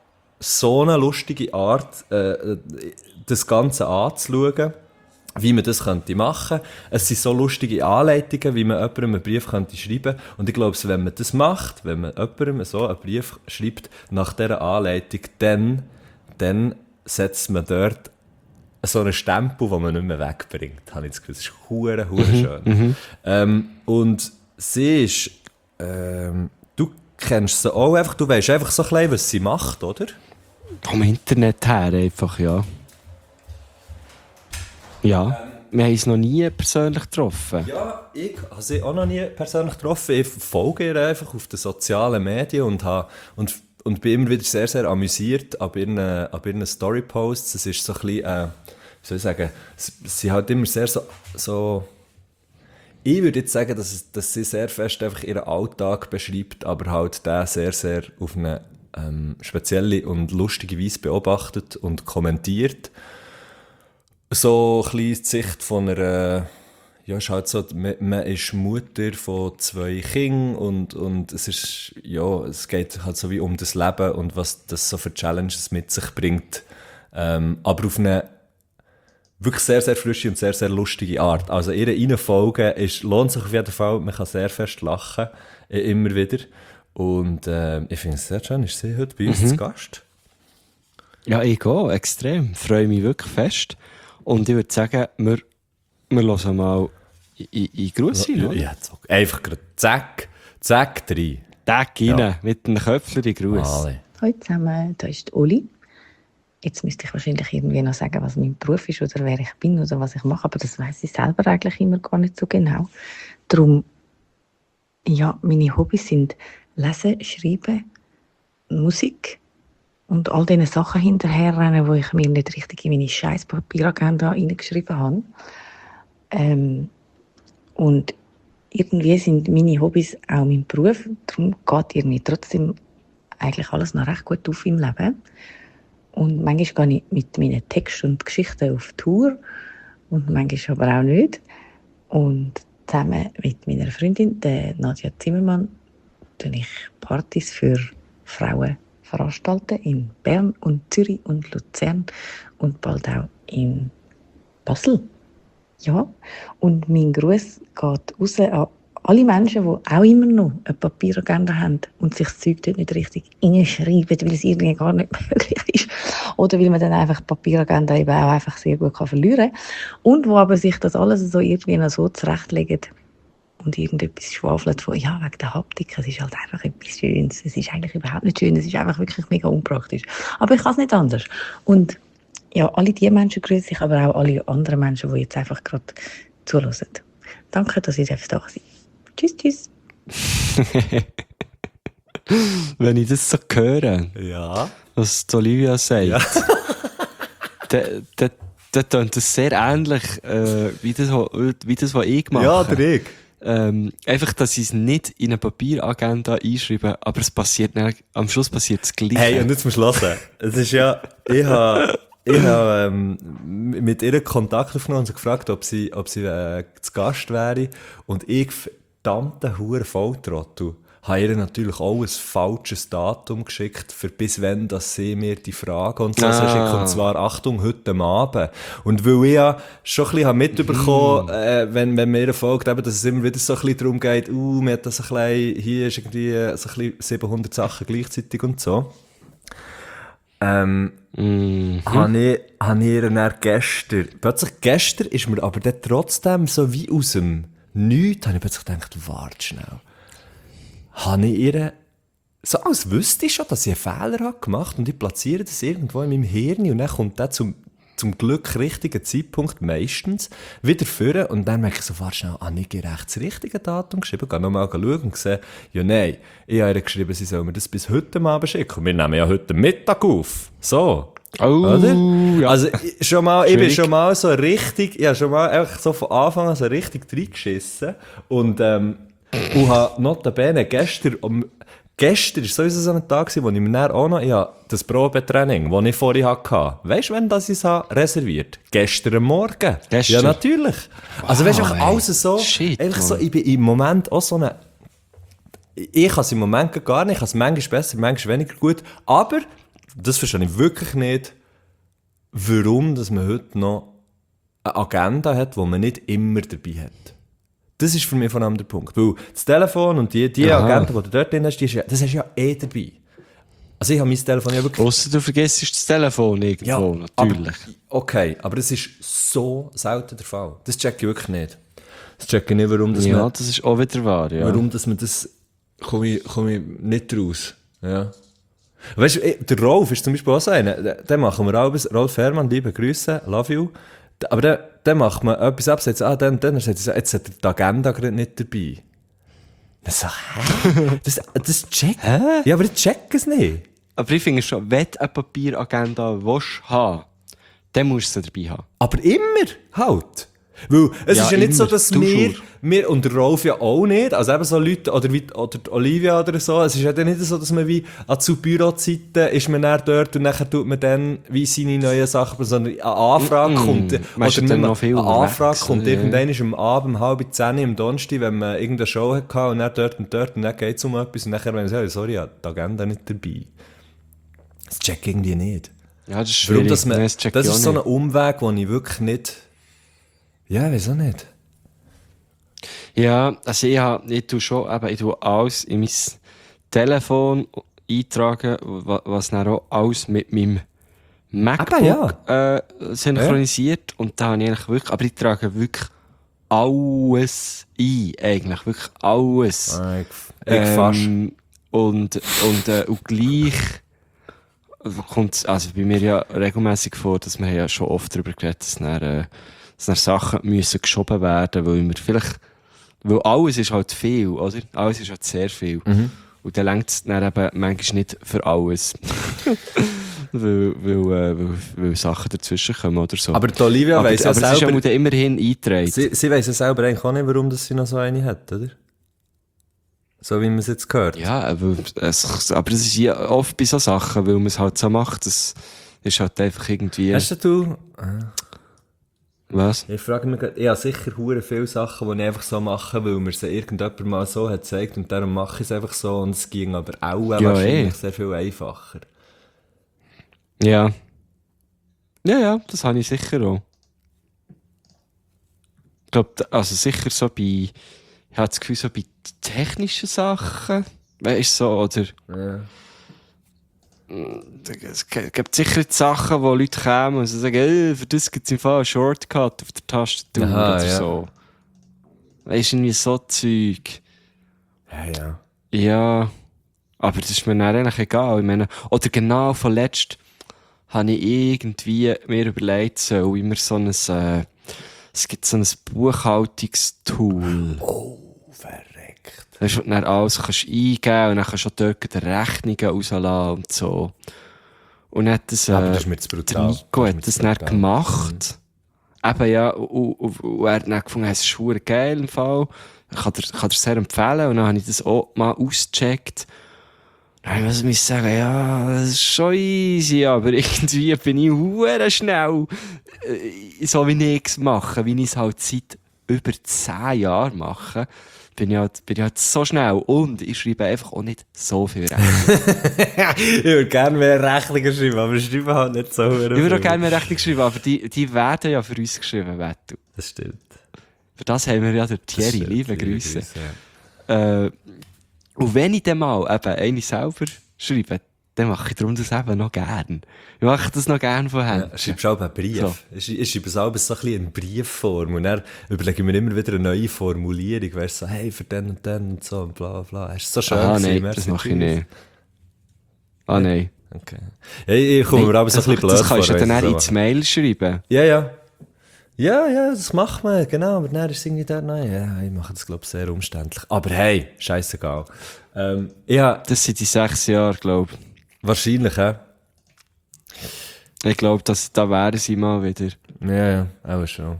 S2: so eine lustige Art, äh, das Ganze anzuschauen, wie man das könnte machen. Es sind so lustige Anleitungen, wie man jemandem einen Brief könnte schreiben. Und ich glaube, wenn man das macht, wenn man jemandem so einen Brief schreibt nach dieser Anleitung, dann, dann setzt man dort so einen Stempel, den man nicht mehr wegbringt. Habe ich das Gefühl. Das ist hure, hure schön. Ähm, und sie ist... Ähm, du kennst sie auch einfach, du weißt einfach so ein bisschen, was sie macht, oder?
S1: Vom Internet her einfach, ja. Ja, wir haben uns noch nie persönlich getroffen.
S2: Ja, ich habe sie auch noch nie persönlich getroffen. Ich folge ihr einfach auf den sozialen Medien und, habe, und, und bin immer wieder sehr, sehr amüsiert ab ihren, ab ihren Story-Posts. Es ist so ein bisschen, äh, wie soll ich sagen, sie hat immer sehr so, so ich würde jetzt sagen, dass, es, dass sie sehr fest einfach ihren Alltag beschreibt, aber halt den sehr, sehr auf eine ähm, spezielle und lustige Weise beobachtet und kommentiert. So ein bisschen die Sicht von einer, ja, ist halt so, man, man ist Mutter von zwei Kindern und, und es ist, ja, es geht halt so wie um das Leben und was das so für Challenges mit sich bringt. Ähm, aber auf eine wirklich sehr, sehr frische und sehr, sehr lustige Art. Also ihre Reinfolgen ist, lohnt sich auf jeden Fall, man kann sehr fest lachen, äh, immer wieder. Und äh, ich finde es sehr schön, ist sie heute bei uns
S1: Mhm.
S2: zu Gast.
S1: Ja, ich auch, extrem. Freue mich wirklich fest. Und ich würde sagen, wir, wir hören mal in, in, in Gruß rein, oder?
S2: Ja, so, einfach gerade zack, zack, rein.
S1: Tag rein,
S2: Ja.
S1: mit einem Köpfchen in Gruß.
S2: Alle.
S5: Hallo zusammen, da ist die Oli. Jetzt müsste ich wahrscheinlich irgendwie noch sagen, was mein Beruf ist oder wer ich bin oder was ich mache, aber das weiß ich selber eigentlich immer gar nicht so genau. Darum, ja, meine Hobbys sind Lesen, Schreiben, Musik und all diese Sachen hinterherrennen, wo ich mir nicht richtig in meine scheiß Papieragenda reingeschrieben habe. Ähm, und irgendwie sind meine Hobbys auch mein Beruf, darum geht irgendwie trotzdem eigentlich alles noch recht gut auf im Leben. Und manchmal gehe ich mit meinen Texten und Geschichten auf Tour und manchmal aber auch nicht. Und zusammen mit meiner Freundin, der Nadja Zimmermann, tue ich Partys für Frauen veranstalten in Bern und Zürich und Luzern und bald auch in Basel. Ja, und mein Gruß geht raus an alle Menschen, die auch immer noch eine Papieragenda haben und sich das Zeug dort nicht richtig reinschreiben, weil es irgendwie gar nicht möglich ist. Oder weil man dann einfach die Papieragenda eben auch einfach sehr gut kann verlieren kann. Und wo aber sich das alles so irgendwie noch so zurechtlegen und irgendetwas schwafelt von, ja, wegen der Haptik, es ist halt einfach etwas Schönes. Es ist eigentlich überhaupt nicht schön, es ist einfach wirklich mega unpraktisch. Aber ich kann es nicht anders. Und ja, alle diese Menschen grüße ich, aber auch alle anderen Menschen, die jetzt einfach gerade zuhören. Danke, dass ihr da seid. Tschüss, tschüss.
S1: Wenn ich das so höre,
S2: Ja.
S1: was die Olivia sagt,
S2: Ja.
S1: dann da, da tönt das sehr ähnlich äh, wie, das, was- wie das, was ich mache.
S2: Ja, der ich.
S1: Ähm, einfach, dass ich es nicht in eine Papieragenda einschreibe, aber es passiert dann, am Schluss passiert das Gleiche.
S2: Hey, und jetzt musst du hören. Es ist ja, ich habe, ich habe, ähm, mit ihr Kontakt aufgenommen und sie gefragt, ob sie, ob sie, äh, zu Gast wäre. Und ich, verdammte Hure Volltrottel, habe ihr natürlich auch ein falsches Datum geschickt, für bis wann, dass sie mir die Frage und so
S1: Ah.
S2: schickt. Und zwar, Achtung, heute am Abend. Und weil ich ja schon ein bisschen mitbekommen habe, äh, wenn, wenn mir folgt, eben, dass es immer wieder so ein bisschen darum geht, uh, mir hat das ein bisschen, hier ist irgendwie so ein bisschen siebenhundert Sachen gleichzeitig und so. Ähm,
S1: Mhm.
S2: habe ich, habe ich ihr dann gestern, plötzlich gestern ist mir aber dann trotzdem so wie aus dem Nichts, habe ich plötzlich gedacht, warte schnell. Habe ich ihr, so als wüsste ich schon, dass ich einen Fehler habe gemacht und ich platziere das irgendwo in meinem Hirn und dann kommt der zum, zum Glück richtigen Zeitpunkt meistens wieder führen und dann merke ich so, warte schnell, habe ich ihr echt das richtige Datum geschrieben? Gehe nochmal schauen und sehe, ja nein, ich habe ihr geschrieben, sie soll mir das bis heute Abend schicken und wir nehmen ja heute Mittag auf. So.
S1: Oh,
S2: Oder?
S1: ja.
S2: Also, ich- schon mal, ich bin
S1: Schwierig.
S2: schon mal so richtig, ich habe schon mal einfach so von Anfang an so richtig reingeschissen. Und, ähm, und habe notabene gestern, um, gestern war sowieso so ein Tag, wo ich mir dann auch noch, ja, das Probetraining, das ich vorhin hatte, weißt du, wann das ich es habe reserviert? Gestern am Morgen.
S1: Gestern?
S2: Ja, natürlich. Also, weißt du, einfach
S1: ey.
S2: alles so,
S1: Shit,
S2: einfach so,
S1: Mann.
S2: ich bin im Moment auch so eine, ich kann es im Moment gar nicht, ich kann es manchmal besser, manchmal weniger gut, aber das verstehe ich wirklich nicht, warum dass man heute noch eine Agenda hat, die man nicht immer dabei hat. Das ist für mich von allem der Punkt. Weil das Telefon und die, die
S1: Aha.
S2: Agenda, die du dort drin hast, die ist ja, das hast du ja eh dabei. Also ich habe mein Telefon ja wirklich...
S1: Ausser du vergisst das Telefon irgendwo, natürlich.
S2: Aber, okay, aber das ist so selten der Fall. Das check ich wirklich nicht. Das check ich nicht, warum das
S1: Ja,
S2: man...
S1: das ist auch wieder wahr, ja.
S2: Warum, dass man das, komme ich, komme ich nicht raus. Ja. Weißt du, eh, der Rolf ist zum Beispiel auch so einer, den- den machen wir auch, Rolf Herrmann, liebe Grüße, love you. D- Aber dann, dann macht man etwas abseits, ah, dann, dann, sagt er so, jetzt hat er die Agenda gerade nicht dabei. Dann so, hä? Das, das check, ja, aber ich check es nicht.
S1: Aber ich finde schon, wenn du eine Papieragenda willst haben, dann musst du sie dabei haben.
S2: Aber immer halt. Weil es
S1: Ja,
S2: ist ja nicht so,
S1: immer.
S2: dass
S1: Du
S2: wir,
S1: schon.
S2: wir und der Rolf ja auch nicht, also eben so Leute, oder, wie, oder die Olivia oder so, es ist ja dann nicht so, dass man wie an zu Bürozeiten ist man dann dort und nachher tut man dann wie seine neuen Sachen, sondern eine Anfrage
S1: Mm,
S2: kommt,
S1: man ist
S2: oder
S1: dann
S2: man-
S1: noch viel
S2: eine Anfrage
S1: unterwegs,
S2: kommt
S1: oder?
S2: irgendwann ist am Abend, um halb zehn am Donnerstag, wenn man irgendeine Show hatte und dann dort und dort und dann geht es um etwas und nachher, wenn man sagt, sorry, ich habe die Agenda nicht dabei. Das check ich irgendwie nicht.
S1: Ja, das ist
S2: Warum,
S1: schwierig.
S2: dass man,
S1: Nein,
S2: das
S1: check ich
S2: ist
S1: auch
S2: so ein
S1: nicht.
S2: Umweg, den ich wirklich nicht... Ja, wieso nicht?
S1: Ja, also ich, hab, ich tue schon, eben, ich tue alles in mein Telefon eintragen, wa- was dann auch alles mit meinem MacBook
S2: ja.
S1: äh, synchronisiert. Und da habe ich eigentlich wirklich, aber ich trage wirklich alles ein, eigentlich, wirklich alles.
S2: Ah, ich, ich fast.
S1: Ähm, und, und, äh, und gleich kommt also bei mir ja regelmäßig vor, dass wir ja schon oft darüber geredet, dass dann, äh, dass dann Sachen müssen geschoben werden, weil wir vielleicht, weil alles ist halt viel, oder? Alles ist halt sehr viel.
S2: Mhm.
S1: Und dann längt es dann eben manchmal nicht für alles. weil, weil, äh, weil, weil Sachen dazwischen kommen oder so.
S2: Aber die Olivia
S1: aber,
S2: weiss ja
S1: aber es ist ja
S2: selber...
S1: dann immerhin eingetragen.
S2: Sie, sie weiss ja selber eigentlich auch nicht, warum das sie noch so eine hat, oder? So wie man es jetzt gehört.
S1: Ja, aber es, aber es ist ja oft bei so Sachen, weil man es halt so macht, das ist halt einfach irgendwie...
S2: Hast du...
S1: Was?
S2: Ich frage mich gerade, ich habe sicher hure viele Sachen, die ich einfach so mache, weil mir sie irgendjemand mal so hat gezeigt und darum mache ich es einfach so und es ging aber auch
S1: Ja,
S2: wahrscheinlich
S1: eh.
S2: sehr viel einfacher.
S1: Ja. Ja, ja, das habe ich sicher auch. Ich glaube, also sicher so bei... Ich habe das Gefühl, so bei technischen Sachen, weißt du, so, oder...
S2: Ja.
S1: Es gibt sicher jetzt Sachen, wo Leute kommen und so sagen, äh, für das gibt es im Fall einen Shortcut auf der Tastatur
S2: Aha,
S1: oder
S2: ja.
S1: so. Weißt du, irgendwie so Zeug.
S2: Ja, ja.
S1: Ja, aber das ist mir dann eigentlich egal. Ich meine, oder genau vorletzt habe ich irgendwie mir überlegt, so immer so ein, äh, es gibt so ein Buchhaltungstool.
S2: Oh, verreck.
S1: Weißt du, dann alles kannst eingeben und dann kannst du auch dort die Rechnungen rauslassen und so. Und dann hat das, äh,
S2: Aber das ist mir zu
S1: der
S2: brutal.
S1: Nico
S2: Das ist
S1: hat
S2: mir
S1: das
S2: zu
S1: dann
S2: brutal.
S1: gemacht. Eben ja, und, und, und er hat dann gefunden, es ist verdammt geil im Fall. Ich kann dir, kann dir sehr empfehlen. Und dann habe ich das auch mal ausgecheckt. Dann muss ich sagen, ja, das ist schon easy, aber irgendwie bin ich hure schnell, äh, so wie ich es mache, wie ich es halt seit über zehn Jahren mache, bin ich halt, bin ich halt so schnell und ich schreibe einfach auch nicht so viel Rechnung.
S2: Ich würde gerne mehr Rechnungen schreiben, aber ich schreibe halt nicht so.
S1: Ich würde auch gerne mehr Rechnung schreiben, aber die, die werden ja für uns geschrieben, Wettu.
S2: Das stimmt.
S1: Für das haben wir ja den
S2: Das
S1: Thierry,
S2: stimmt.
S1: liebe Grüße.
S2: ja.
S1: Äh, und wenn ich dann mal eben eine selber schreibe, dann mache ich darum das eben noch gern. Ich mache das noch gern von Händen.
S2: Ja, schreibst du auch einen Brief.
S1: So.
S2: Ich, ich schreibe es auch so ein bisschen in Briefform. Und dann überlege ich mir immer wieder eine neue Formulierung. Weißt du, so, hey, für den und den und so und bla bla. Es ist so schön.
S1: Ah,
S2: gewesen,
S1: nein,
S2: merci,
S1: das mache ich
S2: tschüss.
S1: nicht. Ah, nein.
S2: Okay. Ja, ich ich komme mir aber so ein
S1: das,
S2: bisschen blöd
S1: das kannst
S2: vor,
S1: du dann
S2: weißt
S1: auch
S2: so.
S1: ins Mail schreiben.
S2: Ja, ja. Ja, ja, das macht man, genau. Aber dann ist es irgendwie dort, nein, ja, ich mache das, glaube ich, sehr umständlich. Aber hey, scheißegal. Ähm, ja,
S1: Das sind die sechs Jahre, glaube ich.
S2: wahrscheinlich, hä?
S1: Ich glaube, dass da wären sie mal wieder.
S2: Ja, ja, auch schon.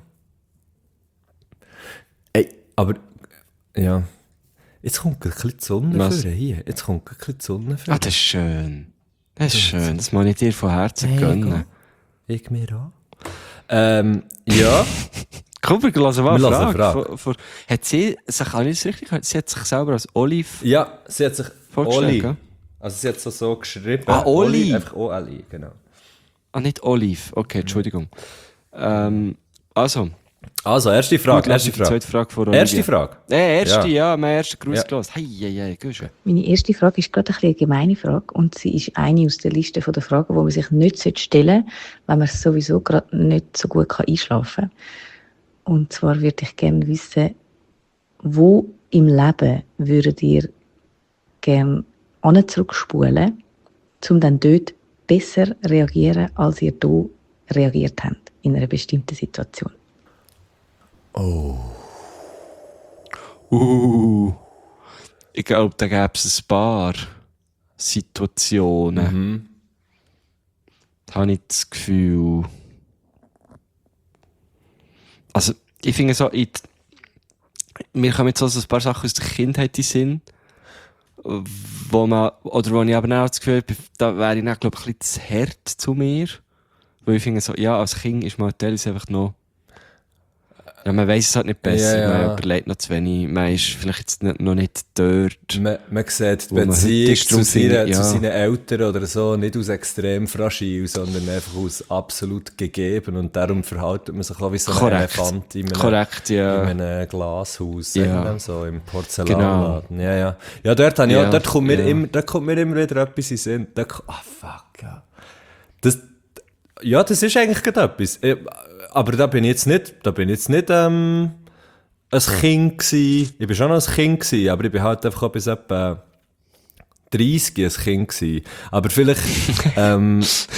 S2: Ey, aber, ja. Jetzt kommt ein bisschen die Sonne
S1: Was?
S2: vor hier. Jetzt kommt ein bisschen die Sonne vor.
S1: Ah, das ist schön. Das ist schön. Das muss ich dir von Herzen
S2: Hey,
S1: gönnen.
S2: Ich mir auch. Ähm, ja.
S1: Komm, wir lassen mal
S2: Wir
S1: eine
S2: lassen
S1: Frage.
S2: eine Frage.
S1: Von, von, hat sie sich, habe ich das richtig gehört? Sie hat sich selber als Olive
S2: Ja, sie hat sich
S1: vorgestellt,
S2: Oli.
S1: gell?
S2: Also sie hat es so, so geschrieben.
S1: Ah, Oli.
S2: Einfach O L I, genau.
S1: Ah, nicht Olive. Okay, Entschuldigung. Ähm, also,
S2: Also, erste Frage.
S1: gut,
S2: erste
S1: die
S2: Frage.
S1: zweite Frage von Olivia.
S2: Erste Frage.
S1: Äh, erste,
S2: Ja.
S1: ja, mein erster Gruß
S2: Ja.
S1: gelassen. Hei, hei, hei, gehst du?
S5: Meine erste Frage ist gerade ein bisschen eine gemeine Frage und sie ist eine aus der Liste der Fragen, die man sich nicht stellen sollte, wenn man sowieso gerade nicht so gut einschlafen kann. Und zwar würde ich gerne wissen, wo im Leben würdet ihr gerne an zurückspulen, um dann dort besser reagieren, als ihr hier reagiert habt in einer bestimmten Situation?
S1: Uh, ich glaube, da gäbe es ein paar Situationen.
S2: Mhm.
S1: Da habe ich das Gefühl. Also, ich finde so, ich, mir kommen jetzt so ein paar Sachen aus der Kindheit in den Sinn, wo man, oder wo ich aber auch das Gefühl habe, da wäre ich dann, glaube ich, ein bisschen zu hart zu mir. Weil ich finde so, ja, als Kind ist man teilweise einfach noch. Ja, man weiss es halt nicht besser,
S2: Ja, ja.
S1: man überlegt noch zu wenig, man ist vielleicht jetzt nicht, noch nicht dort.
S2: Man, man sieht die
S1: Wo man
S2: Beziehung
S1: heute ist,
S2: zu,
S1: darum finde
S2: seinen,
S1: ich,
S2: zu
S1: ja.
S2: seinen Eltern oder so nicht aus extrem fragil, sondern einfach aus absolut gegeben. Und darum verhält man sich auch wie so ein
S1: Korrekt.
S2: Elefant in einem,
S1: Korrekt, ja.
S2: in einem Glashaus,
S1: Ja.
S2: sagen wir so, im Porzellanladen. Ja, ja. Ja, dort, habe ich
S1: Ja,
S2: auch, dort, kommt mir
S1: ja.
S2: immer, dort kommt mir immer wieder etwas in den Sinn. Da, ah, fuck, ja. Das, ja, das ist eigentlich gerade etwas. Ich- Aber da bin ich jetzt nicht, da bin ich jetzt nicht, ähm, ein Kind gsi. Ich bin schon noch ein Kind gsi, aber ich bin halt einfach auch bis etwa dreißig ein Kind gsi. Aber vielleicht, ähm,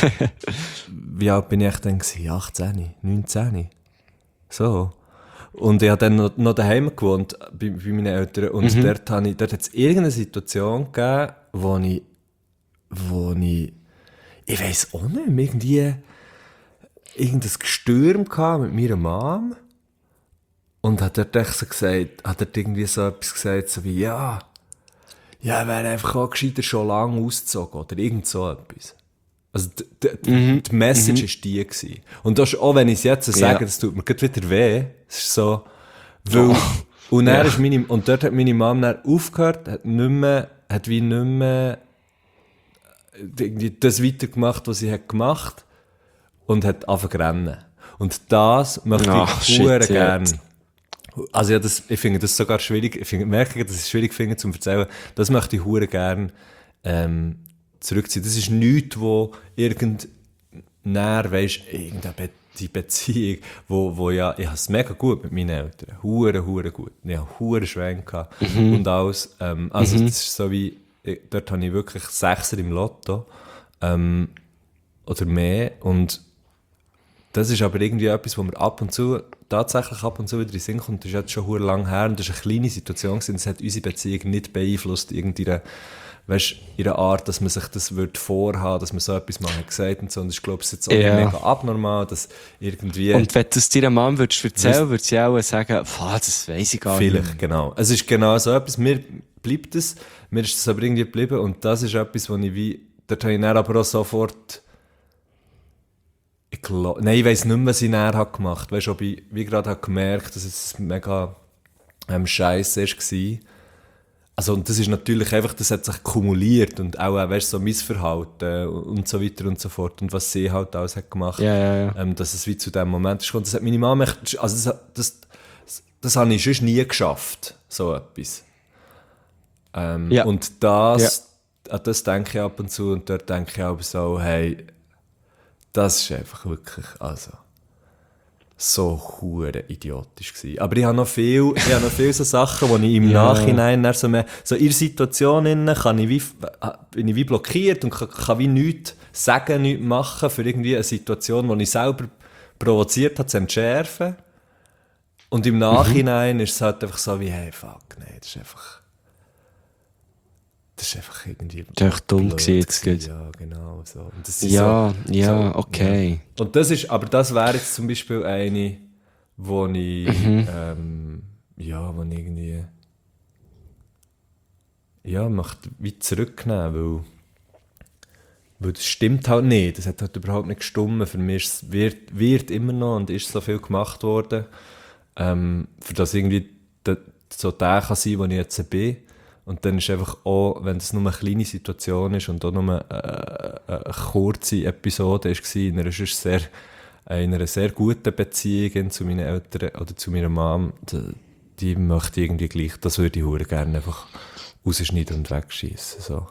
S2: wie alt bin ich echt dann gsi? achtzehn, neunzehn. So. Und ich habe dann noch, noch daheim gewohnt, bei, bei meinen Eltern. Und dort, habe ich, dort hat es irgendeine Situation gegeben, wo ich, wo ich, ich weiss auch nicht, mehr, irgendwie, irgendein Gestürm gehabt mit meiner Mom. Und hat dort echt so gesagt, hat dort irgendwie so etwas gesagt, so wie, ja, ja, er wäre einfach auch gescheiter schon lange ausgezogen, oder irgend so etwas. Also, die, die,
S1: Mhm.
S2: die Message war die gewesen. Und das ist, auch wenn ich es jetzt so
S1: Ja.
S2: sage, das tut mir gerade wieder weh. Es ist so, weil, und, dann
S1: Ja.
S2: ist meine, und dort hat meine Mom dann aufgehört, hat nicht mehr, hat wie nicht mehr irgendwie das weitergemacht, was sie hat gemacht, und hat angefangen zu rennen. Und das möchte
S1: Ach,
S2: ich
S1: shit,
S2: sehr
S1: ja.
S2: gerne. Also ja, das, ich finde das sogar schwierig, ich finde, merke, dass ich es schwierig finde zum erzählen, das möchte ich hure gerne ähm, zurückziehen. Das ist nichts, wo irgend näher, weisst, irgendeine Be die Beziehung, wo, wo ja, ich habe es mega gut mit meinen Eltern, hure, hure gut. Ich habe hure Schwänke gehabt und alles. Ähm, also das ist so wie, ich, dort habe ich wirklich Sechser im Lotto ähm, oder mehr und das ist aber irgendwie etwas, wo mir ab und zu, tatsächlich ab und zu wieder in den Sinn kommt. Das ist jetzt schon verdammt lang her und das war eine kleine Situation gewesen. Das hat unsere Beziehung nicht beeinflusst, irgendwie, weißt, in der Art, dass man sich das würde vorhaben, dass man so etwas mal hat gesagt und so. Und ich glaube, es ist jetzt auch
S1: Ja.
S2: mega abnormal, dass irgendwie...
S1: Und wenn du es deiner Mom würdest erzählen, würde sie auch sagen, «Pah, das weiss ich gar
S2: Vielleicht,
S1: nicht.»
S2: genau. Es ist genau so etwas. Mir bleibt es, mir ist es aber irgendwie geblieben und das ist etwas, wo ich wie... Dort habe ich dann aber auch sofort... Ich glaub, nein, ich weiss nicht mehr, was ich näher habe gemacht habe. Weißt du, ob ich wie gerade habe gemerkt, dass es mega ähm, scheiße war. Also, und das ist natürlich einfach, das hat sich kumuliert und auch, weißt, so Missverhalten und so weiter und so fort. Und was sie halt alles hat gemacht,
S1: Ja, ja, ja.
S2: Ähm, dass es wie zu dem Moment ist. Und das hat meine Mama, echt- also das, das, das, das habe ich sonst nie geschafft, so etwas. Ähm,
S1: Ja.
S2: Und das, an das denke ich ab und zu und dort denke ich aber so, hey, das ist einfach wirklich, also, so hure idiotisch gewesen. Aber ich habe noch viel, ich habe noch viele so Sachen, die ich im
S1: Ja.
S2: Nachhinein dann so mehr, so in der Situation innen kann ich wie, bin ich wie blockiert und kann, kann wie nichts sagen, nichts machen für irgendwie eine Situation, die ich selber provoziert habe, zu entschärfen. Und im Nachhinein ist es halt einfach so wie, hey, fuck, nein, das ist einfach, das ist einfach irgendwie
S1: Das ist echt dumm
S2: blöd
S1: gewesen jetzt
S2: gewesen.
S1: gerade.
S2: Ja, genau, so. Und das ist
S1: Ja,
S2: so,
S1: ja,
S2: so,
S1: okay.
S2: Und das ist, aber das wäre jetzt zum Beispiel eine, wo ich,
S1: Mhm.
S2: ähm, ja, wo ich irgendwie, ja, möchte wie zurücknehmen, weil, weil das stimmt halt nicht, das hat halt überhaupt nicht gestimmt. Für mich ist, es- wird, wird immer noch und ist so viel gemacht worden, ähm, für das irgendwie der, so der kann sein, wo ich jetzt bin. Und dann ist einfach auch, wenn es nur eine kleine Situation ist und auch nur äh, eine kurze Episode war, in einer, sonst sehr, in einer sehr guten Beziehung zu meinen Eltern oder zu meiner Mom, die, die möchte ich irgendwie gleich, das würde ich hure gerne einfach rausschneiden und wegschießen. So.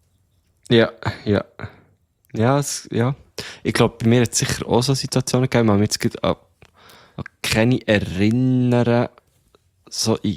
S1: Ja, ja. Ja, es, ja. Ich glaube, bei mir hat es sicher auch so Situationen gegeben, man jetzt gerade an, an keine erinnern, so in,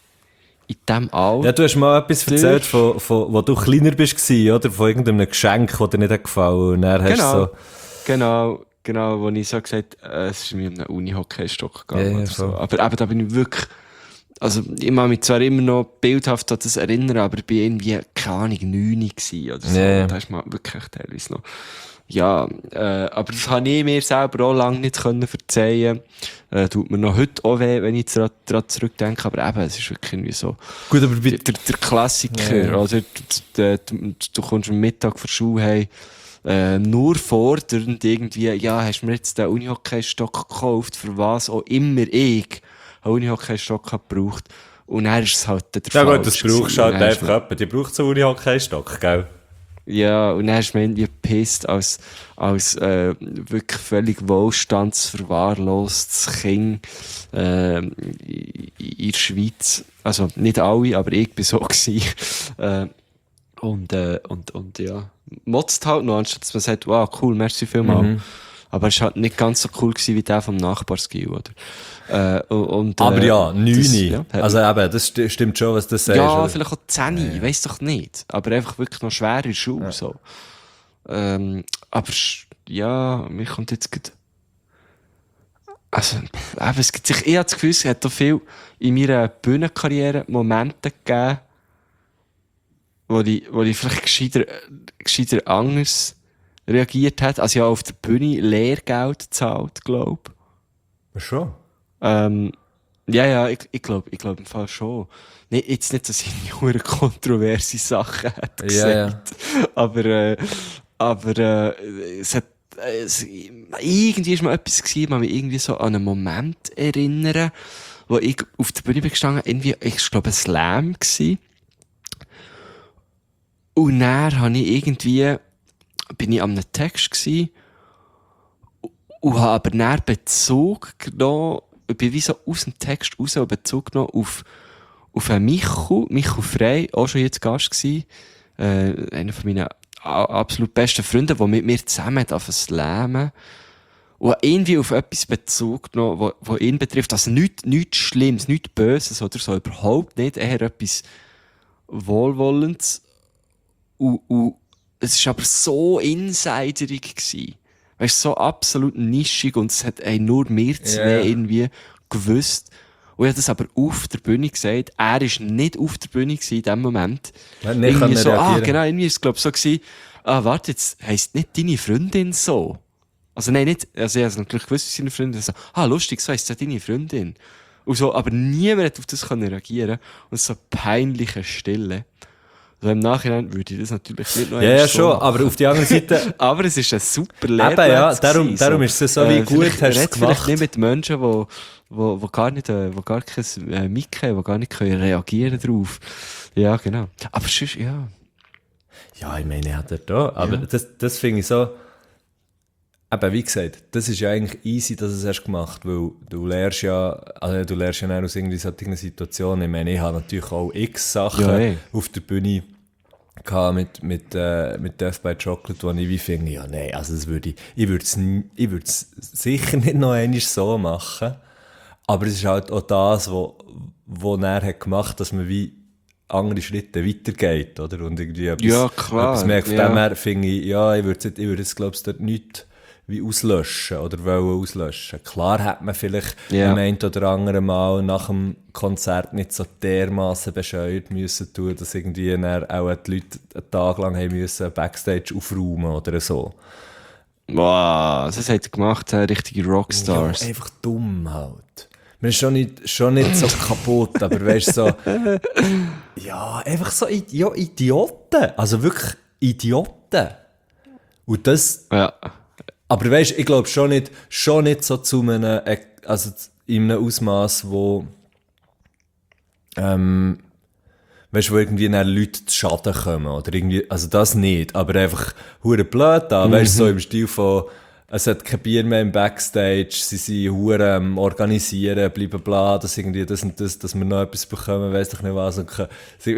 S1: in diesem Alter.
S2: Ja, du hast mal etwas erzählt, von, von, wo du kleiner bist, oder? Von irgendeinem Geschenk, das dir nicht hat gefallen. Und dann hast du
S1: Genau,
S2: so,
S1: genau, genau, wo ich so gesagt habe, äh, es ist mir um einen Uni-Hockeystock gegangen.
S2: Ja, ja,
S1: oder so.
S2: voll.
S1: Aber eben, da bin ich wirklich, also ich mag mich zwar immer noch bildhaft an das erinnern, aber ich war irgendwie, keine Ahnung, neun gewesen oder so.
S2: Ja, ja.
S1: Da ist man wirklich teilweise noch. Ja, äh, aber das habe ich mir selber auch lange nicht können verzeihen. Äh, tut mir noch heute auch weh, wenn ich daran zurückdenke. Aber eben, es ist wirklich irgendwie so.
S2: gut, aber bei,
S1: Der, der Klassiker,
S2: Ja, ja.
S1: oder? Du, du, du kommst am Mittag von der Schule heim, äh, nur fordernd irgendwie, ja, hast du mir jetzt den Unihockeystock gekauft, für was auch immer ich einen Unihockeystock habe gebraucht. Und dann ist es halt der
S2: ja
S1: Fall.
S2: gut, das brauchst du halt einfach jemanden. Die braucht so einen Hockeystock, gell?
S1: Ja, und dann ist man irgendwie gepisst als, als äh, wirklich völlig wohlstandsverwahrlostes Kind äh, in, in der Schweiz. Also nicht alle, aber ich war so. gewesen. äh, und, äh, und, und ja, motzt halt noch, anstatt dass man sagt, wow, cool, merci vielmals.
S2: Mhm.
S1: Aber es war halt nicht ganz so cool gewesen wie der vom Nachbarsgil, oder? Äh, und, und, äh,
S2: Aber ja, neun.
S1: das, ja, hat-
S2: Also eben, das sti- stimmt schon, was du sagst.
S1: ja,
S2: oder?
S1: vielleicht auch zehn, ich weiss doch nicht. Aber einfach wirklich noch schwer in der Schule. So. Ähm, aber sch- ja, mir kommt jetzt gerade. Also, pff, eben, es gibt sich, ich habe das Gefühl, es hat auch viel in meiner Bühnenkarriere Momente gegeben, wo ich, wo ich vielleicht gescheiter, gescheiter anders reagiert habe. Also, ich habe auf der Bühne Lehrgeld gezahlt, glaube ich.
S2: Schon.
S1: Ähm, ja, ja, ich, ich glaube ich glaub im Fall schon. Nee, jetzt nicht, dass ich nur kontroverse Sachen hätte
S2: Ja,
S1: gesagt. Aber, äh, aber äh, es hat, äh, es, irgendwie ist mal etwas gewesen, ich kann mich irgendwie so an einen Moment erinnern, wo ich auf der Bühne bin gestanden, irgendwie, ich glaube, ein Slam gsi. Und dann habe ich irgendwie, bin ich an einem Text gsi und habe aber dann Bezug genommen, ich bin wie so aus dem Text raus und Bezug genommen auf, auf einen Michu, Michu Frey, auch schon jetzt Gast gsi, äh, einer von meinen a- absolut besten Freunden, der mit mir zusammen hat angefangen zu slammen. Und irgendwie auf etwas Bezug genommen, wo, wo ihn betrifft. Also nichts, nichts Schlimmes, nichts Böses oder so, überhaupt nicht. Eher etwas Wohlwollendes. Und, und es war aber so insiderig gewesen. Weißt du, so absolut nischig und es hat ey, nur wir zwei
S2: Ja.
S1: irgendwie gewusst. Und ich habe das aber auf der Bühne gesagt. Er war nicht auf der Bühne gewesen in dem Moment.
S2: Er hat nicht
S1: Irgendwie
S2: können
S1: so, ah,
S2: reagieren.
S1: genau, irgendwie war es, glaube ich, so gewesen, ah, warte, jetzt heisst nicht deine Freundin so. Also nein, nicht, also ich habe natürlich gewusst, wie seine Freundin so, ah, lustig, so heisst ja deine Freundin. Und so, aber niemand hat auf das können reagieren. Und so peinliche Stille. Also im Nachhinein würde ich das natürlich nicht noch
S2: Ja,
S1: einmal
S2: ja,
S1: so
S2: schon,
S1: machen.
S2: aber auf der anderen Seite,
S1: Aber es ist ein super
S2: eben,
S1: Lehrplatz.
S2: ja, darum,
S1: gewesen,
S2: darum ist es so wie
S1: Äh,
S2: gut,
S1: vielleicht-
S2: hast du es
S1: red vielleicht
S2: gemacht.
S1: nicht mit Menschen, die wo, wo gar nicht, äh, wo gar kein äh, Mic haben, die gar nicht können reagieren drauf. Ja, genau. Aber sonst, ja.
S2: Ja, ich meine, hat er da. Aber
S1: Ja.
S2: das, das finde ich so. Aber wie gesagt, das ist ja eigentlich easy, dass du es hast gemacht, weil du lernst ja, also du lernst ja dann aus irgendwie solchen Situationen. Ich meine, ich habe natürlich auch x Sachen
S1: Ja, ey.
S2: auf der Bühne gehabt mit, mit, äh, mit Death by Chocolate, wo ich wie finde, ja, nein, also das würde ich, ich würde es, n- ich würde es sicher nicht noch einmal so machen. Aber es ist halt auch das, was wo, wo er hat gemacht, dass man wie andere Schritte weitergeht, oder? Und irgendwie etwas,
S1: Ja, klar,
S2: etwas merkt. Von
S1: ja.
S2: dem her finde ich, ja, ich würde jetzt, ich würde jetzt, glaube ich, dort nichts wie auslöschen oder wollen auslöschen. Klar hat man vielleicht
S1: Ja.
S2: am einen oder anderen Mal nach dem Konzert nicht so dermassen bescheuert müssen tun, dass irgendwie dann auch die Leute einen Tag lang haben müssen Backstage aufräumen oder so.
S1: Wow, das hat er gemacht, äh, richtige Rockstars.
S2: Ja, einfach dumm halt. Man ist schon nicht, schon nicht so kaputt, aber weißt du, so. Ja, einfach so I- ja, Idioten. Also wirklich Idioten. Und das.
S1: Ja.
S2: Aber weißt du, ich glaube schon nicht, schon nicht so zu einem, äh, also in einem Ausmaß, wo. Ähm, weißt du, wo irgendwie dann Leute zu Schaden kommen. Oder irgendwie, also das nicht, aber einfach hure blöd da. Weißt du, so im Stil von. Es hat kein Bier mehr im Backstage, sie sind hure am organisieren, bleiben bla, dass irgendwie das und das, dass wir noch etwas bekommen, weiss doch nicht was. Und können- sie-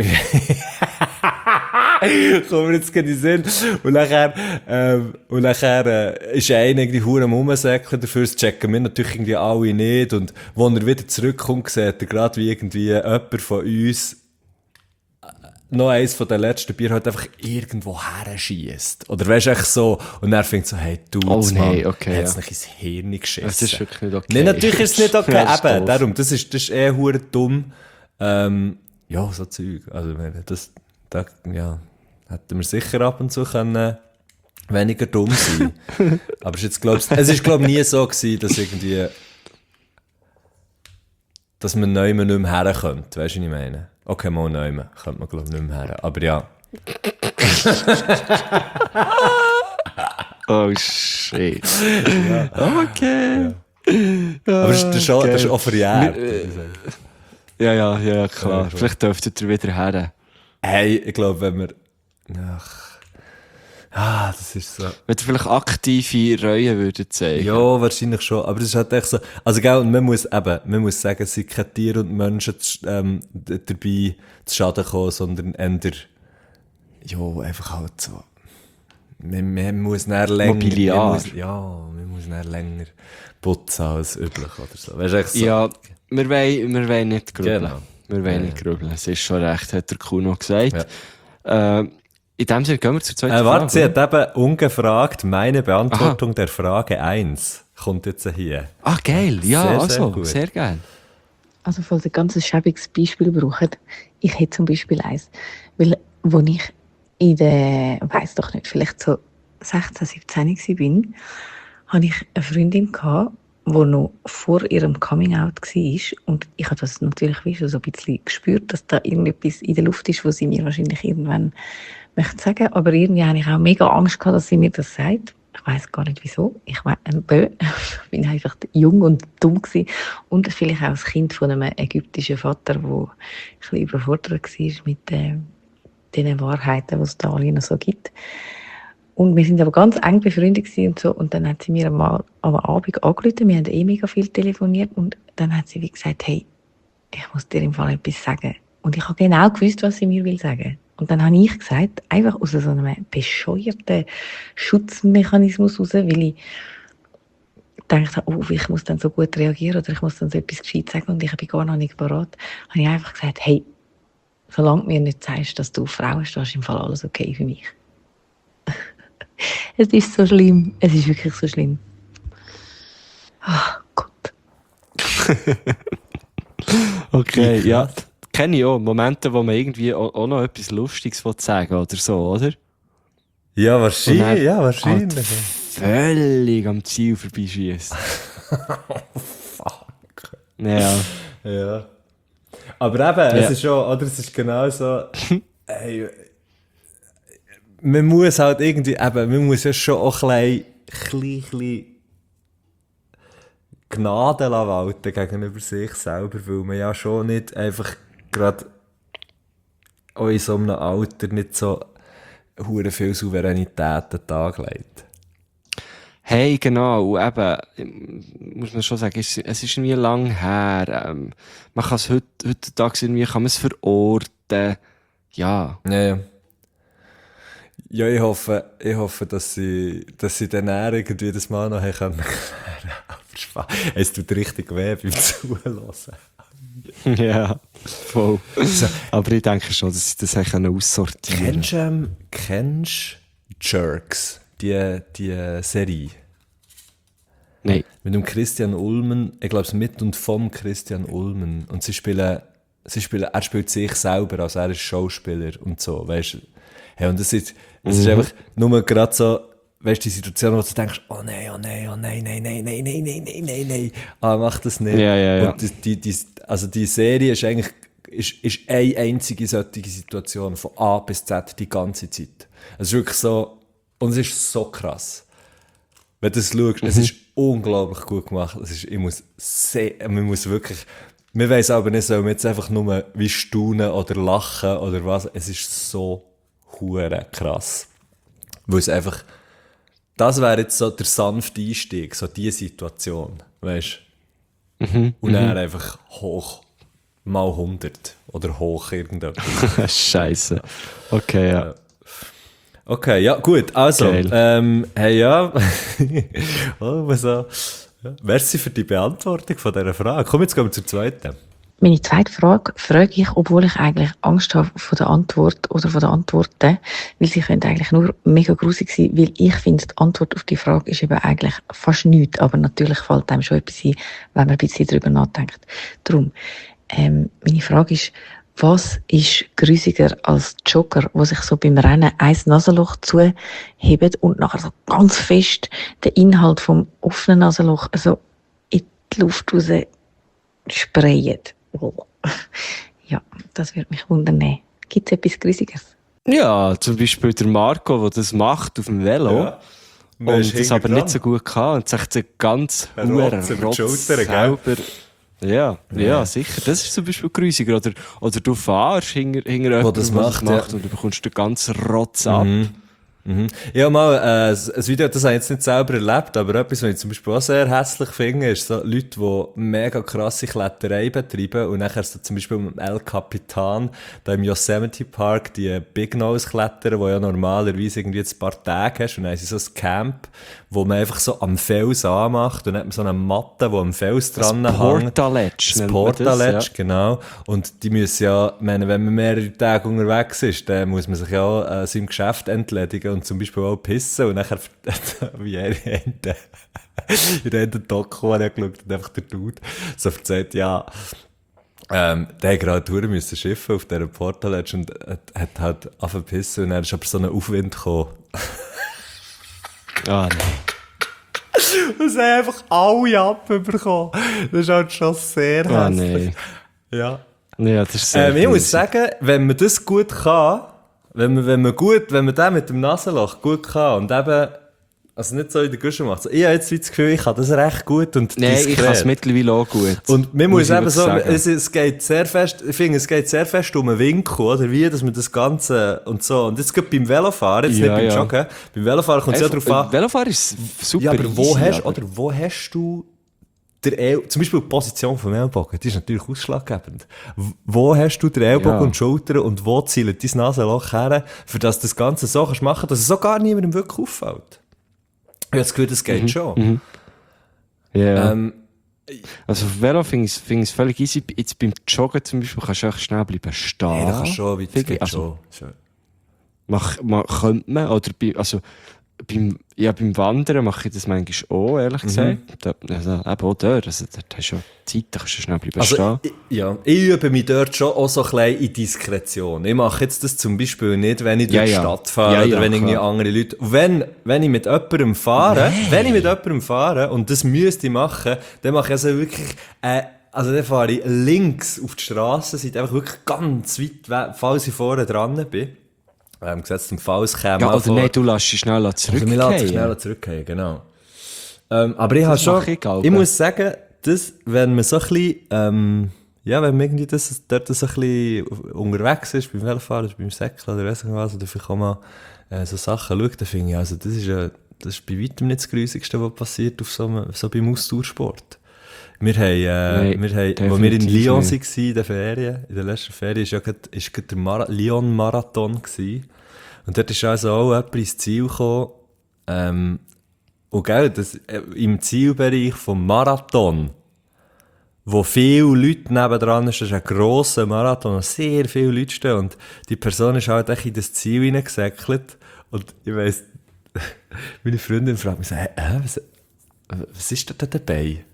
S2: kommen wir jetzt gerade in den Sinn. Und nachher, ähm, und nachher äh, ist einer irgendwie hure am Rumsäckeln dafür, das checken wir natürlich irgendwie alle nicht. Und wenn er wieder zurückkommt, sieht er gerade wie irgendwie jemand von uns noch eins von den letzten Bier halt einfach irgendwo her schiesst. Oder weißt du, echt so, und er fängt so, hey, du,
S1: Oh,
S2: Mann,
S1: nee, okay,
S2: hat's
S1: ja.
S2: nicht ins Hirn geschissen.
S1: Das ist wirklich nicht okay.
S2: Nein, natürlich ist es nicht okay,
S1: Ja, das ist
S2: eben,
S1: doof.
S2: darum, das ist, das ist eh hure dumm. Ähm, ja, so Zeug, also, ich meine, das, da, ja, hätten wir sicher ab und zu können weniger dumm sein. Aber es ist jetzt, glaub, ich- es ist, glaub ich, nie so gewesen, dass irgendwie, dass man neu nicht mehr her könnte, weißt du, was ich meine? Okay, mal neu mehr, könnte man, glaube ich, nicht mehr her. Aber ja.
S1: Oh shit. Okay.
S2: Aber das ist, das ist, auch, das ist auch verjährt.
S1: Ja, ja, ja, klar.
S2: Ja, schon.
S1: Vielleicht dürftet ihr wieder her.
S2: Hey, ich glaube, wenn wir. Ach. Ah, das ist so.
S1: Wenn ihr vielleicht aktive Reue würdet zeigen.
S2: Ja, wahrscheinlich schon. Aber es ist halt echt so. Also, gell, und man muss eben, man muss sagen, es sind keine Tiere und Menschen zu- ähm, d- dabei zu Schaden gekommen, sondern eher. Ja, einfach halt so. Man, man muss näher länger.
S1: Mobiliar.
S2: Man muss, ja, man muss näher länger putzen als üblich oder so. Weißt du, echt so.
S1: Ja, wir wollen, wir wollen nicht grübeln.
S2: Genau.
S1: Wir wollen
S2: Ja,
S1: nicht
S2: ja.
S1: grübeln. Es ist schon recht, hat der Kuno gesagt. Äh, in dem Sinne gehen wir zur zweiten
S2: Äh, warte, sie
S1: Frage.
S2: hat eben ungefragt meine Beantwortung der Frage eins. Kommt jetzt hier.
S1: Ah, geil. Ja,
S2: Sehr, sehr
S1: also,
S2: gut.
S1: sehr gerne.
S5: Also, falls ihr ganz ein schäbiges Beispiel braucht, ich hätte zum Beispiel eins. Weil, wo ich in der, weiss doch nicht, vielleicht so sechzehn, siebzehn war, hatte ich eine Freundin, die noch vor ihrem Coming-out war. Und ich habe das natürlich wie schon so ein bisschen gespürt, dass da irgendetwas in der Luft ist, was sie mir wahrscheinlich irgendwann möchte sagen. Aber irgendwie habe ich auch mega Angst gehabt, dass sie mir das sagt. Ich weiss gar nicht wieso. Ich war ein Bö. Ich bin einfach jung und dumm gewesen. Und vielleicht auch das Kind von einem ägyptischen Vater, der ein bisschen überfordert war mit äh, den Wahrheiten, die es da alle noch so gibt. Und wir sind aber ganz eng befreundet gewesen und so. Und dann hat sie mir einmal am Abend angerufen. Wir haben eh mega viel telefoniert. Und dann hat sie wie gesagt, hey, ich muss dir im Fall etwas sagen. Und ich habe genau gewusst, was sie mir will sagen. Und dann habe ich gesagt, einfach aus so einem bescheuerten Schutzmechanismus raus, weil ich gedacht habe, oh, ich muss dann so gut reagieren oder ich muss dann so etwas gescheit sagen und ich bin gar noch nicht bereit, habe ich einfach gesagt, hey, solange du mir nicht sagst, dass du auf Frauen stehst, ist im Fall alles okay für mich. Es ist so schlimm. Es ist wirklich so schlimm. Ah, Gott.
S1: Okay, ja. Kenne ich auch. Momente, wo man irgendwie auch, auch noch etwas Lustiges sagen will oder so, oder?
S2: Ja,
S1: Und
S2: wahrscheinlich.
S1: dann
S2: Ja,
S1: halt
S2: wahrscheinlich.
S1: völlig am Ziel vorbeischießt.
S2: Fuck.
S1: Ja.
S2: Ja. Aber eben,
S1: Ja.
S2: es ist schon, oder es ist genau so, ey, man muss halt irgendwie, eben, man muss ja schon auch ein bisschen, klein, klein Gnade walten gegenüber sich selber, weil man ja schon nicht einfach gerade auch in so einem Alter nicht so hure viel Souveränität an den Tag legt.
S1: Hey, genau. Und eben, muss man schon sagen, es, es ist irgendwie lang her. Ähm, man kann es heut, heutzutage irgendwie, kann man es verorten. Ja.
S2: Ja, ja. Ja, ich hoffe, ich hoffe, dass sie, dass sie dann eher irgendwie das mal noch haben können erklären. Aber Spaß. Es tut richtig weh beim Zuhören.
S1: Ja, voll. Aber ich denke schon, dass sie das haben aussortieren.
S2: Kennst du ähm, kennst Jerks, die, die Serie?
S1: Nein.
S2: Mit dem Christian Ulmen, ich glaube, es mit und vom Christian Ulmen. Und sie spielen, sie spielen, er spielt sich selber, also er ist Schauspieler und so, weißt du. Hey, und das ist, es ist
S1: Mhm.
S2: einfach nur gerade so, weißt du, die Situation, wo du denkst, oh nein, oh nein, oh nein, nein, nein, nein, nein, nein, nein, nein, nein, ah, mach das nicht.
S1: Ja, ja, ja.
S2: Und die, die, die, also die Serie ist eigentlich, ist, ist eine einzige solche Situation von A bis Z die ganze Zeit. Es ist wirklich so, und es ist so krass. Wenn du es schaust,
S1: Mhm.
S2: es ist unglaublich gut gemacht. Es ist, ich muss sehr, man muss wirklich, wir weiss aber nicht, sollen wir jetzt einfach nur wie staunen oder lachen oder was. Es ist so hure krass. Weil es einfach, das wäre jetzt so der sanfte Einstieg, so diese Situation, weißt du?
S1: Mhm.
S2: Und dann einfach hoch, mal hundert oder hoch irgendetwas.
S1: Scheiße. Okay, ja.
S2: Okay, ja, gut, also,
S1: Geil.
S2: ähm, hey, ja, oh, was so. Ja. Merci für die Beantwortung von dieser Frage. Komm, jetzt gehen wir zur zweiten.
S5: Meine zweite Frage frage ich, obwohl ich eigentlich Angst habe vor der Antwort oder von der Antworten, weil sie können eigentlich nur mega grusig sein, weil ich finde, die Antwort auf die Frage ist eben eigentlich fast nichts, aber natürlich fällt einem schon etwas ein, wenn man ein bisschen darüber nachdenkt. Darum, ähm, meine Frage ist, was ist grusiger als Jogger, wo sich so beim Rennen ein Nasenloch zuhebt und nachher so ganz fest den Inhalt vom offenen Nasenloch also in die Luft raus sprayen? Oh. Ja, das würde mich wundern. Gibt es etwas Grusigeres?
S1: Ja, zum Beispiel der Marco, der das macht auf dem Velo.
S2: Ja. Man ist
S1: Und das aber
S2: hinten
S1: nicht so gut kann und sich den ganz
S2: Ein
S1: hohen
S2: Rotz über die
S1: Rotz
S2: Schultern, gell?
S1: selber... Ja, ja, sicher. Das ist zum Beispiel grusiger. Oder, oder du fährst hinter, hinter jemandem,
S2: das
S1: der
S2: macht, ja.
S1: und du bekommst den ganzen Rotz ab.
S2: Mhm. Ja, mal, äh, ein Video, das habe ich jetzt nicht selber erlebt, aber etwas, was ich zum Beispiel auch sehr hässlich finde, ist so Leute, die mega krasse Kletterei betreiben und nachher so zum Beispiel mit dem El Capitan, da im Yosemite Park, die Big Nose klettern, wo ja normalerweise irgendwie ein paar Tage hast und dann haben sie so ein Camp, wo man einfach so am Fels anmacht und dann hat man so eine Matte, die am Fels dran hängt.
S1: Portaledge
S2: Das
S1: nennt man das,
S2: Portaledge,
S1: ja.
S2: genau. Und die müssen ja, ich meine, wenn man mehrere Tage unterwegs ist, dann muss man sich ja auch äh, seinem Geschäft entledigen und zum Beispiel auch pissen. Und nachher, wie er in der in der Doku, wo er geschaut hat, einfach der Dude so erzählt, ja, ähm, der hat gerade Touren müssen schiffen auf dieser Portaledge und hat, hat halt angefangen zu pissen und dann ist aber so ein Aufwind gekommen.
S1: Ah, nein.
S2: Und sie haben einfach alle abbekommen. Das ist halt schon sehr
S1: Ah,
S2: hässlich.
S1: nein.
S2: Ja.
S1: Ja, das ist sehr
S2: Ähm, ich muss
S1: grusig.
S2: sagen, wenn man das gut kann, wenn man, wenn man gut, wenn man den mit dem Nasenloch gut kann und eben, also nicht so in der Gusche macht, so, ich habe jetzt das Gefühl, ich kann das recht gut und
S1: Nein, ich
S2: diskret.
S1: kann es mittlerweile auch gut.
S2: Und man muss,
S1: ich
S2: eben
S1: wirklich
S2: so,
S1: sagen.
S2: es, es geht sehr fest, ich finde, es geht sehr fest um einen Winkel, oder wie, dass man das Ganze und so, und jetzt gerade beim Velofahren, jetzt
S1: Ja,
S2: nicht beim
S1: ja.
S2: Joggen, beim Velofahren kommt es ja darauf an,
S1: Velofahren ist super
S2: ja, aber wo
S1: easy,
S2: hast,
S1: aber-
S2: oder wo hast du der El- zum Beispiel die Position vom Ellbogen, die ist natürlich ausschlaggebend. W- Wo hast du den Ellbogen
S1: Ja.
S2: und die Schulter und wo zielt dein Nasenloch her, für das das Ganze so kannst machen, dass es so gar niemandem wirklich auffällt? Ich habe das Gefühl, das geht schon.
S1: Ja.
S2: Ähm,
S1: Also auf Velo finde ich es find ich's völlig easy. Jetzt beim Joggen zum Beispiel kannst du einfach schnell bleiben stehen.
S2: hey, das kannst du schon, wie das
S1: Finde ich-
S2: geht
S1: also,
S2: schon. schon.
S1: Mach, mach, könnte man, oder bei, also beim, ja, beim Wandern mache ich das manchmal auch, ehrlich gesagt. Da, also, eben auch dort. Also, dort hast du ja Zeit, da kannst du schnell bleiben stehen.
S2: Also, ich, ja, ich übe mich dort schon auch so ein bisschen in Diskretion. Ich mache jetzt das zum Beispiel nicht, wenn ich durch
S1: Ja,
S2: die
S1: ja.
S2: Stadt fahre
S1: Ja,
S2: oder
S1: ja,
S2: wenn irgendwie
S1: klar.
S2: andere Leute... Wenn, wenn ich mit jemandem fahre,
S1: Nee.
S2: wenn ich mit jemandem fahre und das müsste ich machen, dann mache ich also wirklich... Äh, also dann fahre ich links auf die Strassenseite, einfach wirklich ganz weit weg, falls ich vorne dran bin. Ähm, gesetzt im Fall, es käme
S1: Ja,
S2: auch
S1: oder
S2: vor-
S1: nein, du lässt dich schnell
S2: Also
S1: zurückgehen.
S2: wir lassen sich schnell zurückgehen, genau. Ähm, aber ich habe schon,
S1: mache ich
S2: ich,
S1: auch,
S2: muss sagen, das, wenn man so ein bisschen, ähm, ja, wenn man irgendwie das, dort so ein bisschen unterwegs ist, beim Velofahren, beim Säckeln oder weiss ich was, oder vielleicht auch mal äh, so Sachen schaut, dann finde ich, also das ist, äh, das ist bei weitem nicht das Grusigste, was passiert auf so, einem, so beim Ausdauersport. Wir haben, äh,
S1: Nein,
S2: wir haben, wo wir in
S1: definitiv
S2: Lyon
S1: nicht.
S2: waren, in den Ferien, in der letzten Ferien, ist ja gerade, ist gerade der Mara- Lyon-Marathon gewesen. Und dort ist also auch jemand ins Ziel gekommen, ähm, und gell, das, äh, im Zielbereich vom Marathon, wo viele Leute nebendran ist, das ist ein grosser Marathon, wo sehr viele Leute stehen, und die Person ist halt echt in das Ziel hineingesäckelt, und ich weiss, meine Freundin fragt mich so, hey, äh, was, was ist da dabei?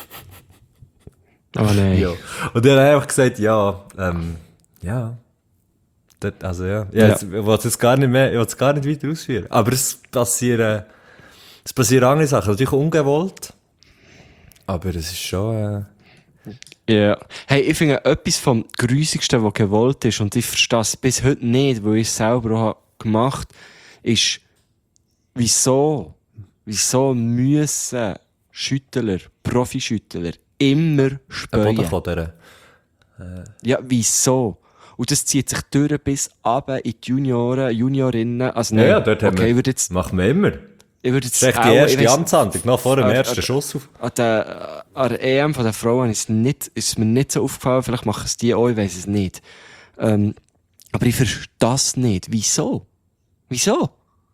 S1: Oh nein.
S2: Ja. Und dann habe ich einfach gesagt, ja, ähm, ja. Das, also ja, ja,
S1: Ja.
S2: jetzt, ich will es jetzt gar nicht mehr, ich will es gar nicht weiter ausführen. Aber es passieren, es passieren andere Sachen, natürlich ungewollt. Aber es ist schon, äh,
S1: Ja. Hey, ich finde, etwas vom Grusigsten, was gewollt ist, und ich verstehe es bis heute nicht, weil ich es selber auch habe gemacht habe, ist, wieso, wieso müssen Schüttler, Profischüttler immer
S2: ein
S1: spähen?
S2: Bodenkoder.
S1: Ja, wieso? Und das zieht sich durch bis runter in die Junioren, Juniorinnen. Also nein,
S2: Ja, ja, dort haben
S1: okay,
S2: wir,
S1: ich würde jetzt,
S2: machen wir immer.
S1: ich würde jetzt
S2: Das ist echt die
S1: auch- ich
S2: erste
S1: weiss-
S2: Amtshandlung, noch vor dem
S1: Ah,
S2: ersten
S1: ah,
S2: Schuss auf.
S1: An der, an der E M von der Frauen ist, es nicht, ist es mir nicht so aufgefallen. Vielleicht machen es die auch, ich weiss es nicht. Ähm, aber ich verstehe das nicht. Wieso? Wieso?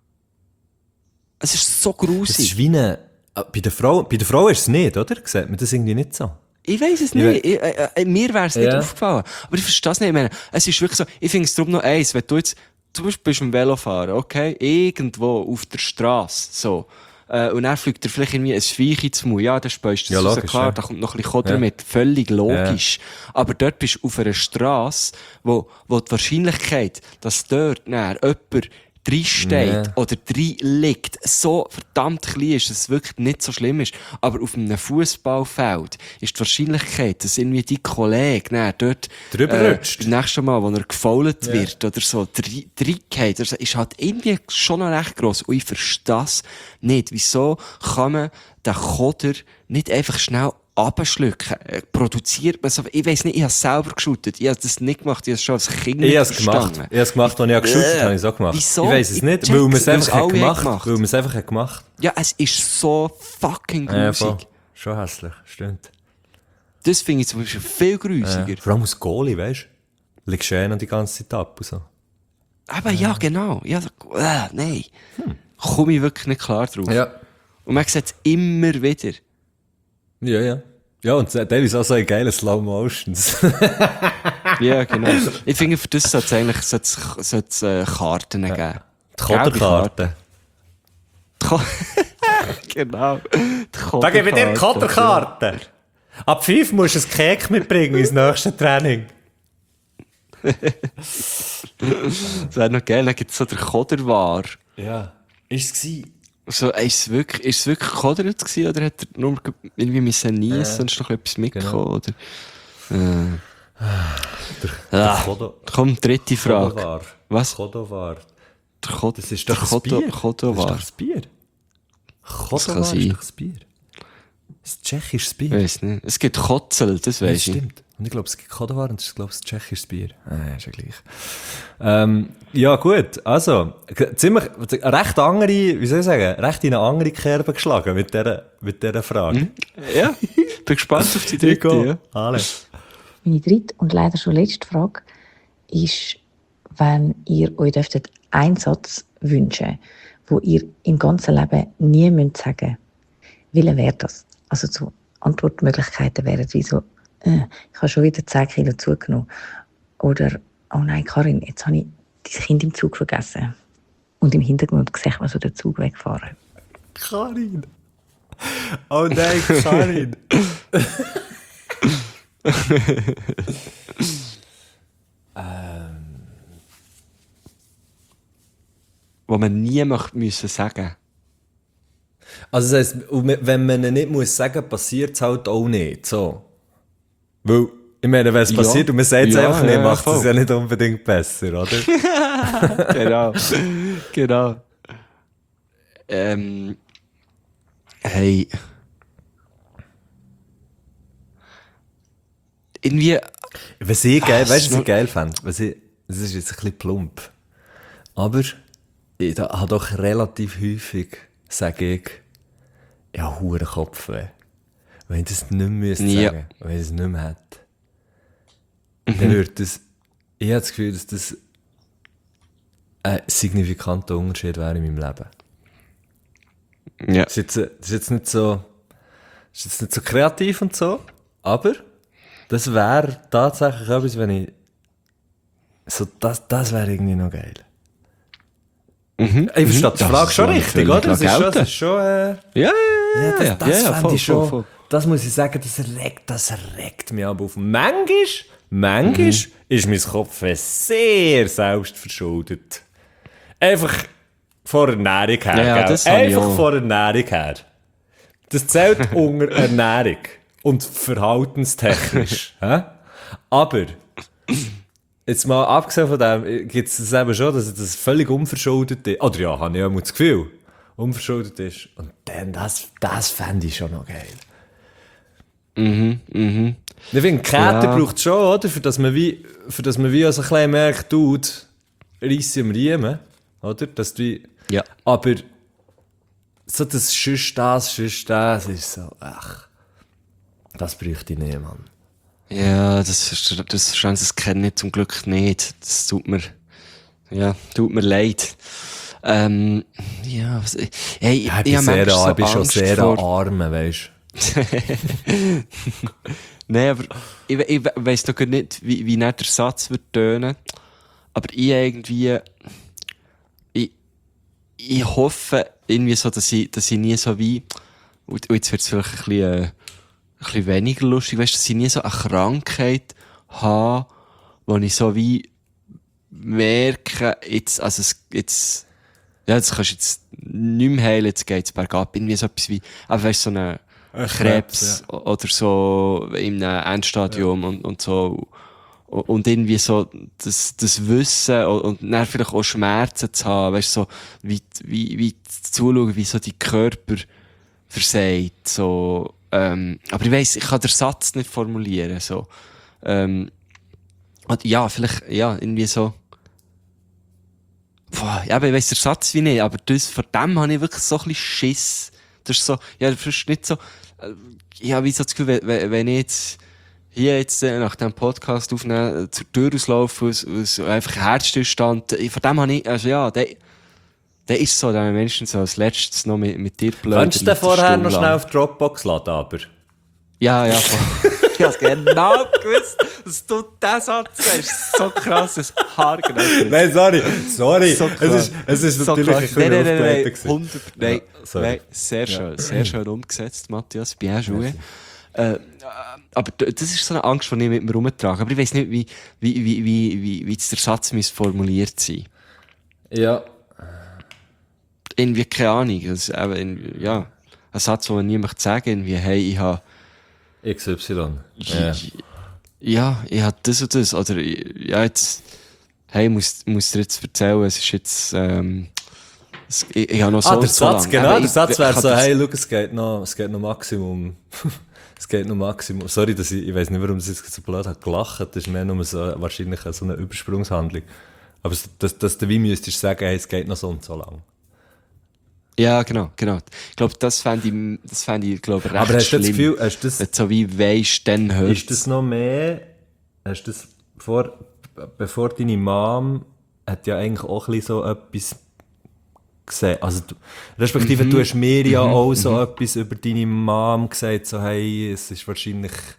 S1: Es ist so
S2: Das ist
S1: grusig.
S2: wie eine, äh, bei der Frau, bei der Frau ist es nicht, oder? Sieht man das irgendwie nicht so?
S1: Ich weiss es
S2: Ich
S1: nicht. Ich, äh, äh, mir wäre es nicht
S2: Ja.
S1: aufgefallen. Aber ich verstehe das nicht. Ich meine, es ist wirklich so, ich finde es darum noch eins, wenn du jetzt, zum Beispiel bist du im Velofahren, okay? Irgendwo auf der Straße, so. Äh, und dann fliegt dir vielleicht irgendwie ein Viech ins Maul. Ja, dann speust du
S2: Ja,
S1: das raus,
S2: logisch,
S1: klar,
S2: ja.
S1: da kommt noch ein bisschen Koder
S2: Ja.
S1: mit. Völlig logisch. Aber dort bist du auf einer Straße, wo, wo die Wahrscheinlichkeit, dass dort dann jemand drin steht
S2: Ja.
S1: oder drin liegt, so verdammt klein ist, dass es wirklich nicht so schlimm ist. Aber auf einem Fußballfeld ist die Wahrscheinlichkeit, dass irgendwie dein Kollege dann dort
S2: Drüber
S1: äh,
S2: rutscht.
S1: das nächste Mal, wo er gefoult
S2: Ja.
S1: wird oder so, reingeht, also ist halt irgendwie schon noch recht gross. Und ich verstehe das nicht. Wieso kann man den Koder nicht einfach schnell abschlucken? Äh, Produziert man so? Ich weiss nicht, ich habe es selber geschootet. Ich habe das nicht gemacht. Ich habe es schon als Kind
S2: Ich
S1: nicht
S2: habe es gemacht.
S1: verstanden.
S2: Ich habe es gemacht, als ich geshootet
S1: Äh,
S2: habe, habe ich es auch gemacht.
S1: wieso?
S2: Ich weiss es
S1: Ich
S2: nicht,
S1: check's,
S2: weil man es
S1: weil
S2: einfach
S1: es
S2: hat
S1: alle
S2: gemacht.
S1: gemacht.
S2: Weil man es einfach hat gemacht.
S1: Ja, es ist so fucking
S2: Ja,
S1: grusig.
S2: voll. Schon hässlich, stimmt.
S1: Das finde ich zum Beispiel viel grusiger.
S2: Ja. Vor allem als Goalie, weißt du? Liegst du eh noch die ganze Zeit ab und so.
S1: Aber ja, genau. Ja, so, äh, nein. Komme ich wirklich nicht klar drauf.
S2: Ja.
S1: Und man sieht es immer wieder.
S2: Ja, ja. Ja, und teilweise auch so ein geiles Slow Motions.
S1: Ja, genau. Ich finde, für das sollte es eigentlich soll's, soll's, äh, Karten geben.
S2: Die Koderkarte.
S1: Die Ko- genau. Die
S2: Da gebe ich dir die
S1: Koderkarte.
S2: Koderkarte. Ab fünf musst du ein Cake mitbringen ins nächste Training.
S1: Das wäre noch geil. Dann gibt es so den Koderwar.
S2: Ja. Ist es gewesen?
S1: So, ist es wirklich, ist es wirklich gekodert gewesen, oder hat er nur ge- irgendwie müssen niesen und ist noch etwas mitgekommen, oder? Äh.
S2: Der
S1: Ah,
S2: Kodo-
S1: komm, dritte Frage.
S2: Kodovar.
S1: Was?
S2: Kodovar.
S1: Der Kod
S2: Das ist doch
S1: der
S2: ein
S1: Kodo-
S2: Bier.
S1: Kodovar.
S2: Das ist doch ein Bier. Kodovar
S1: kann
S2: ist
S1: sein.
S2: doch ein Bier. Das ist ein tschechisches Bier.
S1: Ich weiss nicht. Es gibt Kotzel, das
S2: Ja,
S1: weiss
S2: das
S1: ich.
S2: stimmt. Und ich glaube, es gibt Kodovar und das ist, glaube ich, ein tschechisches Bier. Ah, ja, ist ja gleich. Ähm, ja, gut. Also, g- ziemlich, recht andere, wie soll ich sagen, recht in eine andere Kerbe geschlagen mit dieser, mit dieser Frage.
S1: Ja, bin gespannt auf die dritte.
S2: Nico,
S1: Ja.
S2: alle.
S5: Meine dritte und leider schon letzte Frage ist, wenn ihr euch dürftet einen Satz wünschen, wo ihr im ganzen Leben nie müsst sagen, welcher wäre das? Also so Antwortmöglichkeiten wären wie so, äh, ich habe schon wieder zehn Kilo zugenommen. Oder, oh nein, Karin, jetzt habe ich dein Kind im Zug vergessen. Und im Hintergrund sehe ich mal so den Zug wegfahren.
S2: Karin! Oh nein, Karin! ähm.
S1: Wo man nie möchte müssen sagen.
S2: Also das heisst, wenn man ihn nicht muss sagen, passiert es halt auch nicht. So. Weil, ich meine, wenn es
S1: Ja.
S2: passiert und man sagt es
S1: Ja,
S2: einfach nicht,
S1: ja,
S2: macht es
S1: voll.
S2: ja nicht unbedingt besser, oder?
S1: Genau. Genau. Ähm. Hey. Irgendwie.
S2: Was ich geil,
S1: Ah,
S2: weißt du, was
S1: so-
S2: ich geil fände? Was ich, das ist jetzt ein bisschen plump. Aber ich da- habe doch relativ häufig, sage ich, ja, hure Kopfweh. Wenn ich das nicht mehr müsste
S1: Ja.
S2: sagen, wenn ich das nicht mehr hätte, dann würde das, ich habe das Gefühl, dass das ein signifikanter Unterschied wäre in meinem Leben.
S1: Ja.
S2: Das ist jetzt, das ist jetzt nicht so, das ist jetzt nicht so kreativ und so, aber das wäre tatsächlich etwas, wenn ich so, das, das wäre irgendwie noch geil.
S1: Mhm.
S2: Ich verstehe die
S1: Das
S2: Frage
S1: ist
S2: schon
S1: ja
S2: richtig,
S1: völlig
S2: oder? Das ist schon,
S1: gelten.
S2: das ist schon, äh,
S1: Ja, ja,
S2: ja, das,
S1: ja,
S2: das
S1: ja, ja,
S2: fände
S1: voll,
S2: ich schon,
S1: voll, voll.
S2: das muss ich sagen, das regt, das regt mich ab auf. Manchmal, manchmal
S1: Mhm.
S2: ist mein Kopf sehr selbstverschuldet. Einfach vor Ernährung her,
S1: Ja, ja,
S2: gell?
S1: das habe ich
S2: Einfach
S1: auch.
S2: vor Ernährung her. Das zählt unter Ernährung und verhaltenstechnisch. hä? Aber, jetzt mal abgesehen von dem, gibt es das eben schon, dass das völlig unverschuldet ist. Oder ja, habe ich auch das Gefühl, unverschuldet ist. Und dann, das, das fände ich schon noch geil.
S1: Mhm, mhm.
S2: Ich finde, Käthe
S1: Ja.
S2: braucht es schon, oder? Für das man wie, für das man wie also ein bisschen merkt, Dude, reisse am Riemen, oder? Dass du wie,
S1: Ja.
S2: aber so das Schüss das, Schüss das ist so, ach, das bräuchte ich nicht, Mann.
S1: Ja, das ist, das Chance, das kenne ich zum Glück nicht. Das tut mir, ja, tut mir leid. Ähm, ja, was, hey,
S2: Ja, ich
S1: ich
S2: bin,
S1: hab
S2: sehr,
S1: manchmal so
S2: ich bin schon
S1: Angst
S2: sehr
S1: vor-
S2: arm, weißt
S1: Nein, aber ich, ich weiss doch gar nicht, wie, wie nicht der Satz wird tönen. Aber ich irgendwie, ich, ich hoffe irgendwie so, dass ich, dass ich nie so wie, und und jetzt wird es vielleicht ein bisschen, äh, ein bisschen weniger lustig, weißt, dass ich nie so eine Krankheit habe, wo ich so wie merke, jetzt, also es, jetzt, ja, das kannst du jetzt nicht mehr heilen, jetzt geht's bergab. Irgendwie so etwas wie, aber weißt, so eine Krebs,
S2: Krebs,
S1: oder so in einem Endstadium und, und so. Und irgendwie so das, das Wissen und, und dann vielleicht auch Schmerzen zu haben, weißt, so, wie, wie, wie zuschauen, wie so die Körper versagt, so, ähm, aber ich weiss, ich kann den Satz nicht formulieren, so, ähm, und ja, vielleicht, ja, irgendwie so, boah, ja, aber ich weiss den Satz wie nicht, aber das, vor dem habe ich wirklich so ein bisschen Schiss. Das ist so, ja, das ist nicht so, äh, ich habe wie so das Gefühl, wenn, wenn ich jetzt hier jetzt äh, nach dem Podcast aufnehmen, äh, zur Tür auslaufen, aus, aus einfach Herzstillstand, äh, von dem habe ich, also ja, der, der ist so, der Menschen so als letztes noch mit, mit dir blöd.
S2: Kannst du den vorher noch schnell auf Dropbox laden, aber?
S1: Ja, ja, voll. Ich hab's genau gewusst, dass du diesen Satz sagst. So krass, das Haar genau.
S2: Nein, sorry, sorry.
S1: So
S2: es ist, es ist
S1: So
S2: natürlich
S1: krass.
S2: ein bisschen
S1: Nein, nein, nein,
S2: aufgebläht
S1: nein,
S2: gewesen.
S1: hundert Nein,
S2: Ja, sorry.
S1: nein, sehr schön, sehr schön umgesetzt, Matthias, bien joué. Äh, aber d- das ist so eine Angst, die ich mit mir rumtrage. Aber ich weiss nicht, wie, wie, wie, wie, wie, wie jetzt der Satz müsste formuliert sein.
S2: Ja.
S1: Irgendwie keine Ahnung. Das ist eben, irgendwie, ja, ein Satz, den man nie möchte sagen, irgendwie, hey, ich habe,
S2: X Y. Ja.
S1: ja, ich habe das und das. Oder, ja, jetzt, hey, ich muss, muss dir jetzt erzählen, es ist jetzt, ähm, es, ich, ich habe noch so
S2: Ah, der
S1: und so
S2: Satz,
S1: lang.
S2: genau,
S1: Eben,
S2: der
S1: ich-
S2: Satz
S1: ich
S2: wäre
S1: kann
S2: so,
S1: das-
S2: hey, schau, es geht noch, es geht noch Maximum. Es geht noch Maximum. Sorry, dass ich, ich weiss nicht, warum ich jetzt so blöd habe gelacht. Das ist mehr nur so, wahrscheinlich so eine Übersprungshandlung. Aber so, dass, dass du wie müsstest sagen, hey, es geht noch so und so lang.
S1: Ja, genau, genau. Ich glaube, das fände ich, das fände ich, glaube recht
S2: Aber hast du
S1: schlimm.
S2: das Gefühl, hast du das,
S1: Wenn du so wie weisst, dann hört
S2: ist das noch mehr, hast du das vor, bevor deine Mom hat ja eigentlich auch ein bisschen so etwas gesehen, also du, respektive du hast mir ja auch so etwas über deine Mom gesagt, so hey, es ist wahrscheinlich,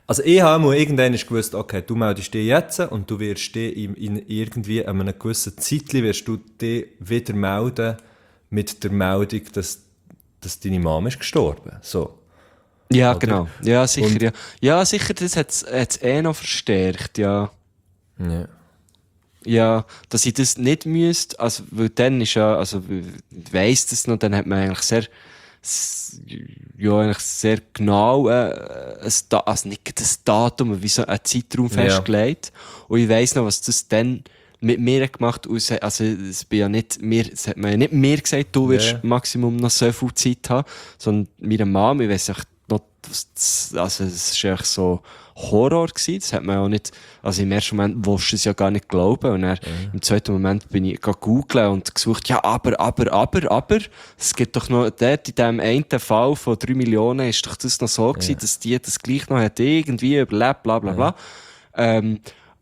S2: Also ich habe mal irgendwann gewusst, okay, du meldest dich jetzt und du wirst dich in, in irgendwie an einem gewissen Zeitchen wirst du dich wieder melden mit der Meldung, dass, dass deine Mama ist gestorben. So.
S1: Ja,
S2: Oder?
S1: genau. Ja, sicher,
S2: Und-
S1: ja. Ja, sicher, das hat es eh noch verstärkt, ja.
S2: Ja.
S1: Ja, dass ich das nicht müsste, also, weil dann ist ja, also, ich weiss das noch, dann hat man eigentlich sehr, s- ja, eigentlich sehr genau, äh, ein, Da- also nicht gerade ein Datum, aber wie so einen Zeitraum
S2: Ja.
S1: festgelegt. Und ich weiss noch, was das dann mit mir gemacht hat. Also, also, es bin ja nicht mir, es hat man ja nicht mir gesagt, du wirst
S2: Ja.
S1: Maximum noch so viel Zeit haben, sondern meiner Mom, ich weiss echt noch, das- also, es ist echt so Horror gewesen. Das hat man auch nicht, also im ersten Moment willst du es ja gar nicht glauben. Und dann, im zweiten Moment bin ich googeln und gesucht, ja, aber, aber, aber, aber, es gibt doch noch, dort in diesem einen Fall von drei Millionen ist doch das noch so gewesen, dass die das gleich noch hat irgendwie überlebt, bla, bla, bla. Ähm,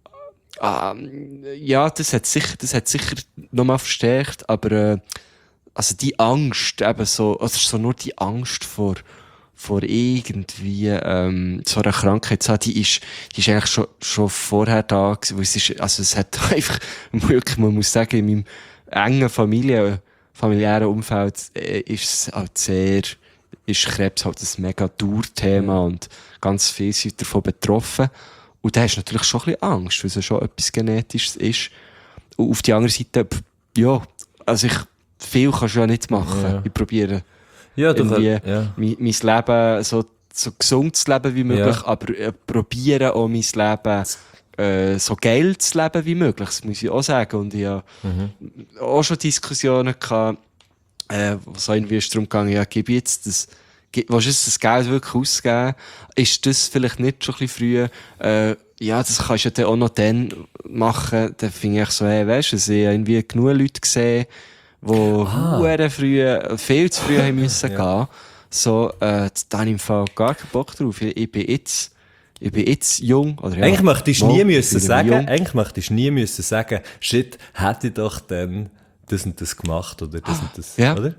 S1: ähm, ja, das hat sicher, das hat sicher nochmal verstärkt, aber, äh, also die Angst, eben so, also so nur die Angst vor, vor irgendwie, ähm, so einer Krankheit zu haben, die ist, die ist eigentlich schon, schon vorher da gewesen, weil es ist, also es hat einfach, wirklich, man muss sagen, in meinem engen Familie, familiären Umfeld, äh, ist es halt sehr, ist Krebs halt ein mega Dauerthema und ganz viele sind davon betroffen. Und da hast du natürlich schon ein bisschen Angst, weil es ja schon etwas Genetisches ist. Und auf die andere Seite, pff, ja, also ich, viel kannst du ja nicht machen.
S2: Ja.
S1: Ich probiere
S2: Ja, du
S1: irgendwie
S2: kannst, ja.
S1: mein, mein Leben so, so gesund zu leben wie möglich,
S2: Ja.
S1: aber äh, probieren auch mein Leben äh, so geil zu leben wie möglich. Das muss ich auch sagen. Und ich habe
S2: Mhm.
S1: auch schon Diskussionen gehabt, äh, wo es irgendwie ist darum gegangen, ja, gib jetzt das, gib, willst du jetzt das Geld wirklich ausgeben? Ist das vielleicht nicht schon ein bisschen früh? Äh, ja, das kannst du ja dann auch noch dann machen. Dann finde ich so, hey, weißt du, ich habe irgendwie genug Leute gesehen, die ah. früh, viel zu früh haben müssen
S2: Ja.
S1: gehen. So, äh, da habe ich im Fall gar keinen Bock drauf. Ich, ich bin jetzt, ich bin jetzt jung. Oder ja,
S2: Eigentlich möchtest du
S1: mal,
S2: nie
S1: ich
S2: müssen
S1: bin
S2: sagen,
S1: jung.
S2: eigentlich möchtest du nie müssen sagen, shit, hätte ich doch dann das und das gemacht oder das und das,
S1: Ja.
S2: oder?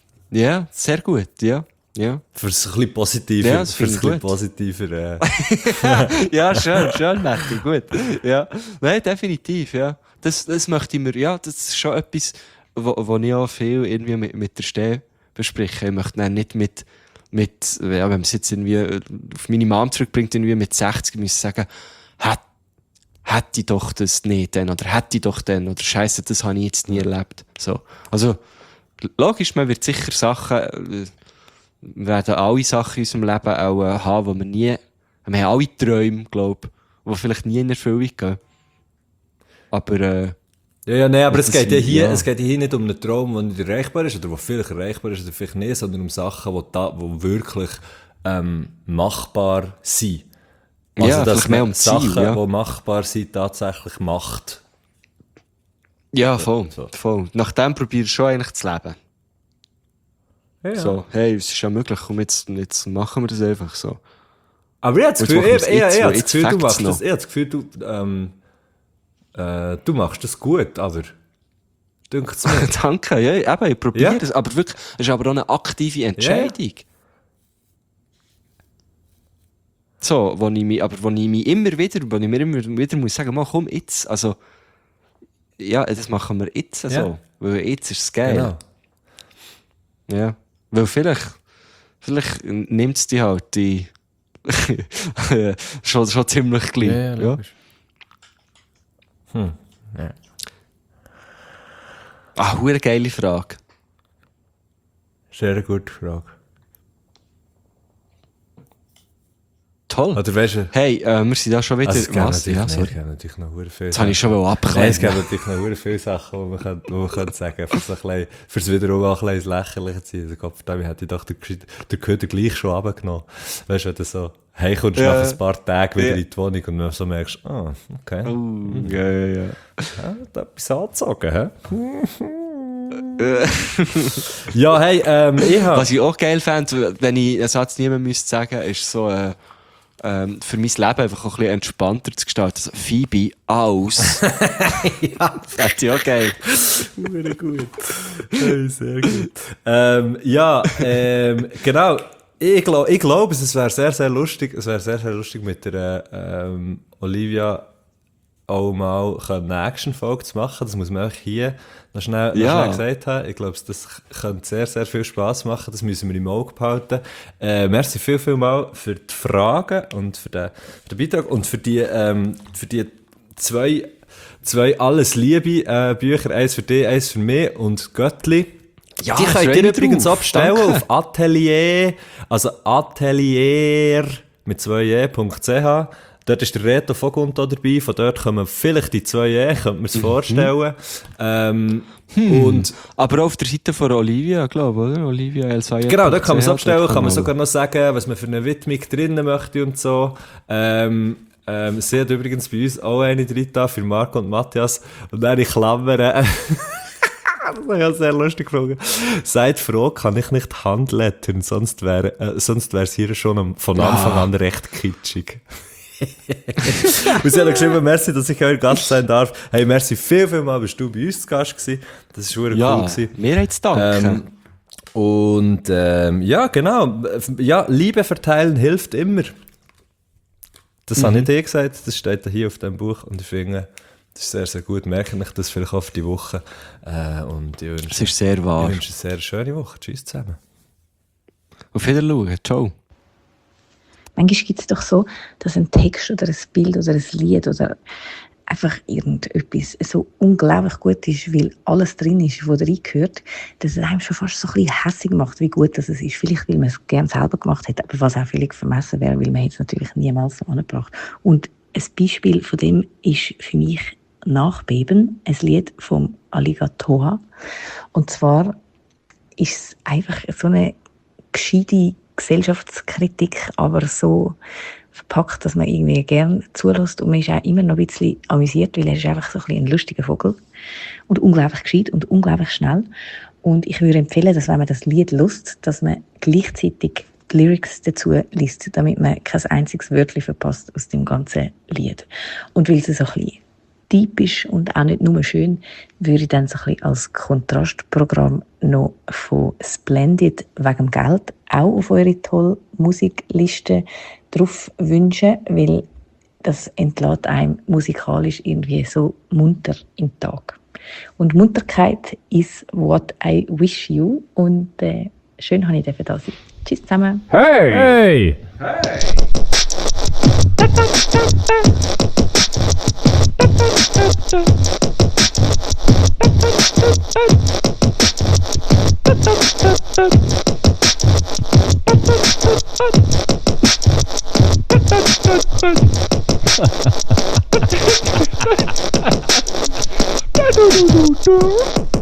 S1: Ja, sehr gut, ja. Ja.
S2: Für es ein bisschen positiver,
S1: Ja, das
S2: für es ein
S1: finde ich
S2: bisschen positiver, äh.
S1: Ja, schön, schön, Matthew, gut. Ja. Nein, definitiv, ja. Das, das möchte ich mir, ja, das ist schon etwas, wo, wo ich auch viel irgendwie mit, mit der Steh bespreche. Ich möchte dann nicht mit, mit, ja, wenn man es jetzt irgendwie auf meine Mom zurückbringt, irgendwie mit sechzig, müssen sagen, hat, hätte ich doch das nicht dann, oder hätte ich doch dann, oder Scheiße, das habe ich jetzt nie erlebt. So. Also, logisch, man wird sicher Sachen, äh, wir werden alle Sachen in unserem Leben auch äh, haben, die wir nie, wir haben alle Träume, glaube ich, die vielleicht nie in Erfüllung gehen. Aber, äh,
S2: Ja, ja, nein, aber es
S1: Das
S2: geht ja
S1: sind-
S2: hier,
S1: ja.
S2: es geht ja hier nicht um einen Traum, der nicht erreichbar ist, oder der vielleicht erreichbar ist, oder vielleicht nicht, sondern um Sachen, die, da, die wirklich ähm, machbar sind. Also,
S1: Ja,
S2: dass
S1: vielleicht mehr
S2: man
S1: um Ziel,
S2: Sachen,
S1: ja.
S2: die machbar sind, tatsächlich macht.
S1: ja, voll,
S2: so.
S1: voll. Nach dem probierst du schon eigentlich zu leben.
S2: Ja.
S1: So, hey, es ist ja möglich, komm, jetzt, jetzt machen wir das einfach so.
S2: Aber ich habe das
S1: Jetzt
S2: Gefühl,
S1: machen wir
S2: ich,
S1: es
S2: ich, ich,
S1: jetzt,
S2: habe
S1: weil
S2: das
S1: jetzt
S2: Gefühl, du
S1: fängt's
S2: machst
S1: noch.
S2: das, ich habe das Gefühl, du, ähm, äh, du machst das gut, aber dünkt's mir.
S1: Danke, ja, eben, ich probiere
S2: Ja.
S1: es. Aber wirklich, es ist aber auch eine aktive Entscheidung. So, wo ich mich, aber wo ich mich immer wieder, wo ich mir immer wieder muss sagen, mal, komm, jetzt, also, ja, das machen wir jetzt so.
S2: Ja.
S1: Weil jetzt ist es geil.
S2: Genau.
S1: Ja. Weil vielleicht, vielleicht nimmt es die halt die, schon, schon ziemlich gleich.
S2: Ja, ja, logisch. Hm, ja.
S1: Ah, hure geile Frage.
S2: Sehr gute Frage.
S1: Toll.
S2: Oder weißt du,
S1: Hey, äh, wir sind da schon wieder.
S2: also es gibt
S1: was?
S2: natürlich,
S1: Ja,
S2: nein,
S1: sorry.
S2: es gibt natürlich noch sehr viele
S1: Jetzt habe ich schon mal
S2: Nein,
S1: abgeklärt.
S2: es gibt natürlich noch sehr viele Sachen, die man, kann, die man kann sagen kann, für so ein fürs wiederum auch ein bisschen lächerlich zu sein. Also Gott verdammt, hätte ich doch den, den Köder gleich schon runtergenommen. Weißt du, wenn du so heimkommst
S1: Ja.
S2: nach ein paar Tagen wieder
S1: Ja.
S2: in die Wohnung und dann so merkst, ah, okay,
S1: Oh, ja, ja, ja.
S2: ja, da hat etwas angezogen, hä? Ja, hey, ähm, ich habe...
S1: Was ich auch geil fände, wenn ich einen Satz niemand müsste sagen, ist so, äh, ähm, für mein Leben einfach auch ein bisschen entspannter zu gestalten. Also, Phoebe, aus.
S2: ja,
S1: Fände ich auch geil.
S2: sehr gut. Hey, sehr gut. ähm, ja, ähm, genau. ich glaube, ich glaub, es wäre sehr, sehr lustig, es wäre sehr, sehr lustig mit der ähm, Olivia auch mal eine Action-Folge zu machen. Das muss man auch hier noch schnell, noch
S1: Ja.
S2: schnell gesagt haben. Ich glaube, das könnte sehr, sehr viel Spass machen. Das müssen wir im Auge behalten. Äh, merci viel, viel mal für die Fragen und für den, für den Beitrag und für die, ähm, für die zwei, zwei alles Liebe äh, Bücher. Eins für dich, eins für mich und Göttli.
S1: Ja,
S2: Die
S1: ich
S2: könnt
S1: freu
S2: ihr
S1: mich
S2: übrigens
S1: drauf.
S2: abstellen
S1: Danke.
S2: auf Atelier, also Atelier mit zwei e.ch. Dort ist der Reto Vogunto auch dabei, von dort kommen vielleicht die zwei E, könnte man es vorstellen. Ähm, und
S1: Aber auch auf der Seite von Olivia, glaube ich, oder? Olivia Elsaya.
S2: genau, da kann man es abstellen, kann man sogar noch sagen, was man für eine Widmung drinnen möchte und so. Ähm, ähm, sie hat übrigens bei uns auch eine drin da für Marco und Matthias. Und dann in Klammern, das habe ich auch sehr lustig gefunden. Seid froh, kann ich nicht handlettern, sonst wäre äh, sonst wäre es hier schon am, von Anfang an recht kitschig. Und sie hat noch geschrieben, merci, dass ich euer Gast sein darf. Hey, merci viel, viel mal, bist du bei uns zu Gast gewesen. Das war wirklich
S1: Ja,
S2: cool gewesen.
S1: mir hat's danken.
S2: Ähm, und ähm, ja, genau. Ja, Liebe verteilen hilft immer. Das
S1: Mhm.
S2: habe nicht ich gesagt, das steht hier auf dem Buch. Und ich finde, das ist sehr, sehr gut. Merke ich das vielleicht auch für die Woche. Äh, und ich wünsche,
S1: Es ist sehr
S2: ich
S1: wahr.
S2: wünsche eine sehr schöne Woche. Tschüss zusammen.
S1: Auf Wiedersehen. Ciao.
S5: Manchmal gibt es doch so, dass ein Text oder ein Bild oder ein Lied oder einfach irgendetwas so unglaublich gut ist, weil alles drin ist, was reingehört, dass es einem schon fast so ein bisschen hässig macht, wie gut das ist. Vielleicht, weil man es gerne selber gemacht hat, aber was auch völlig vermessen wäre, weil man es natürlich niemals so angebracht. Und ein Beispiel von dem ist für mich «Nachbeben», ein Lied vom Alligator. Und zwar ist es einfach so eine gescheite Gesellschaftskritik, aber so verpackt, dass man irgendwie gerne zulässt und man ist auch immer noch ein bisschen amüsiert, weil er ist einfach so ein, bisschen ein lustiger Vogel und unglaublich gescheit und unglaublich schnell. Und ich würde empfehlen, dass wenn man das Lied hört, dass man gleichzeitig die Lyrics dazu liest, damit man kein einziges Wörtchen verpasst aus dem ganzen Lied. Und weil es so ein bisschen typisch und auch nicht nur schön, würde ich dann so ein bisschen als Kontrastprogramm noch von Splendid wegen dem Geld auch auf eure tolle Musikliste drauf wünschen, weil das entlässt einem musikalisch irgendwie so munter im Tag. Und Munterkeit ist what I wish you und äh, schön, dass ich da sein. Tschüss zusammen.
S6: Hey! Hey!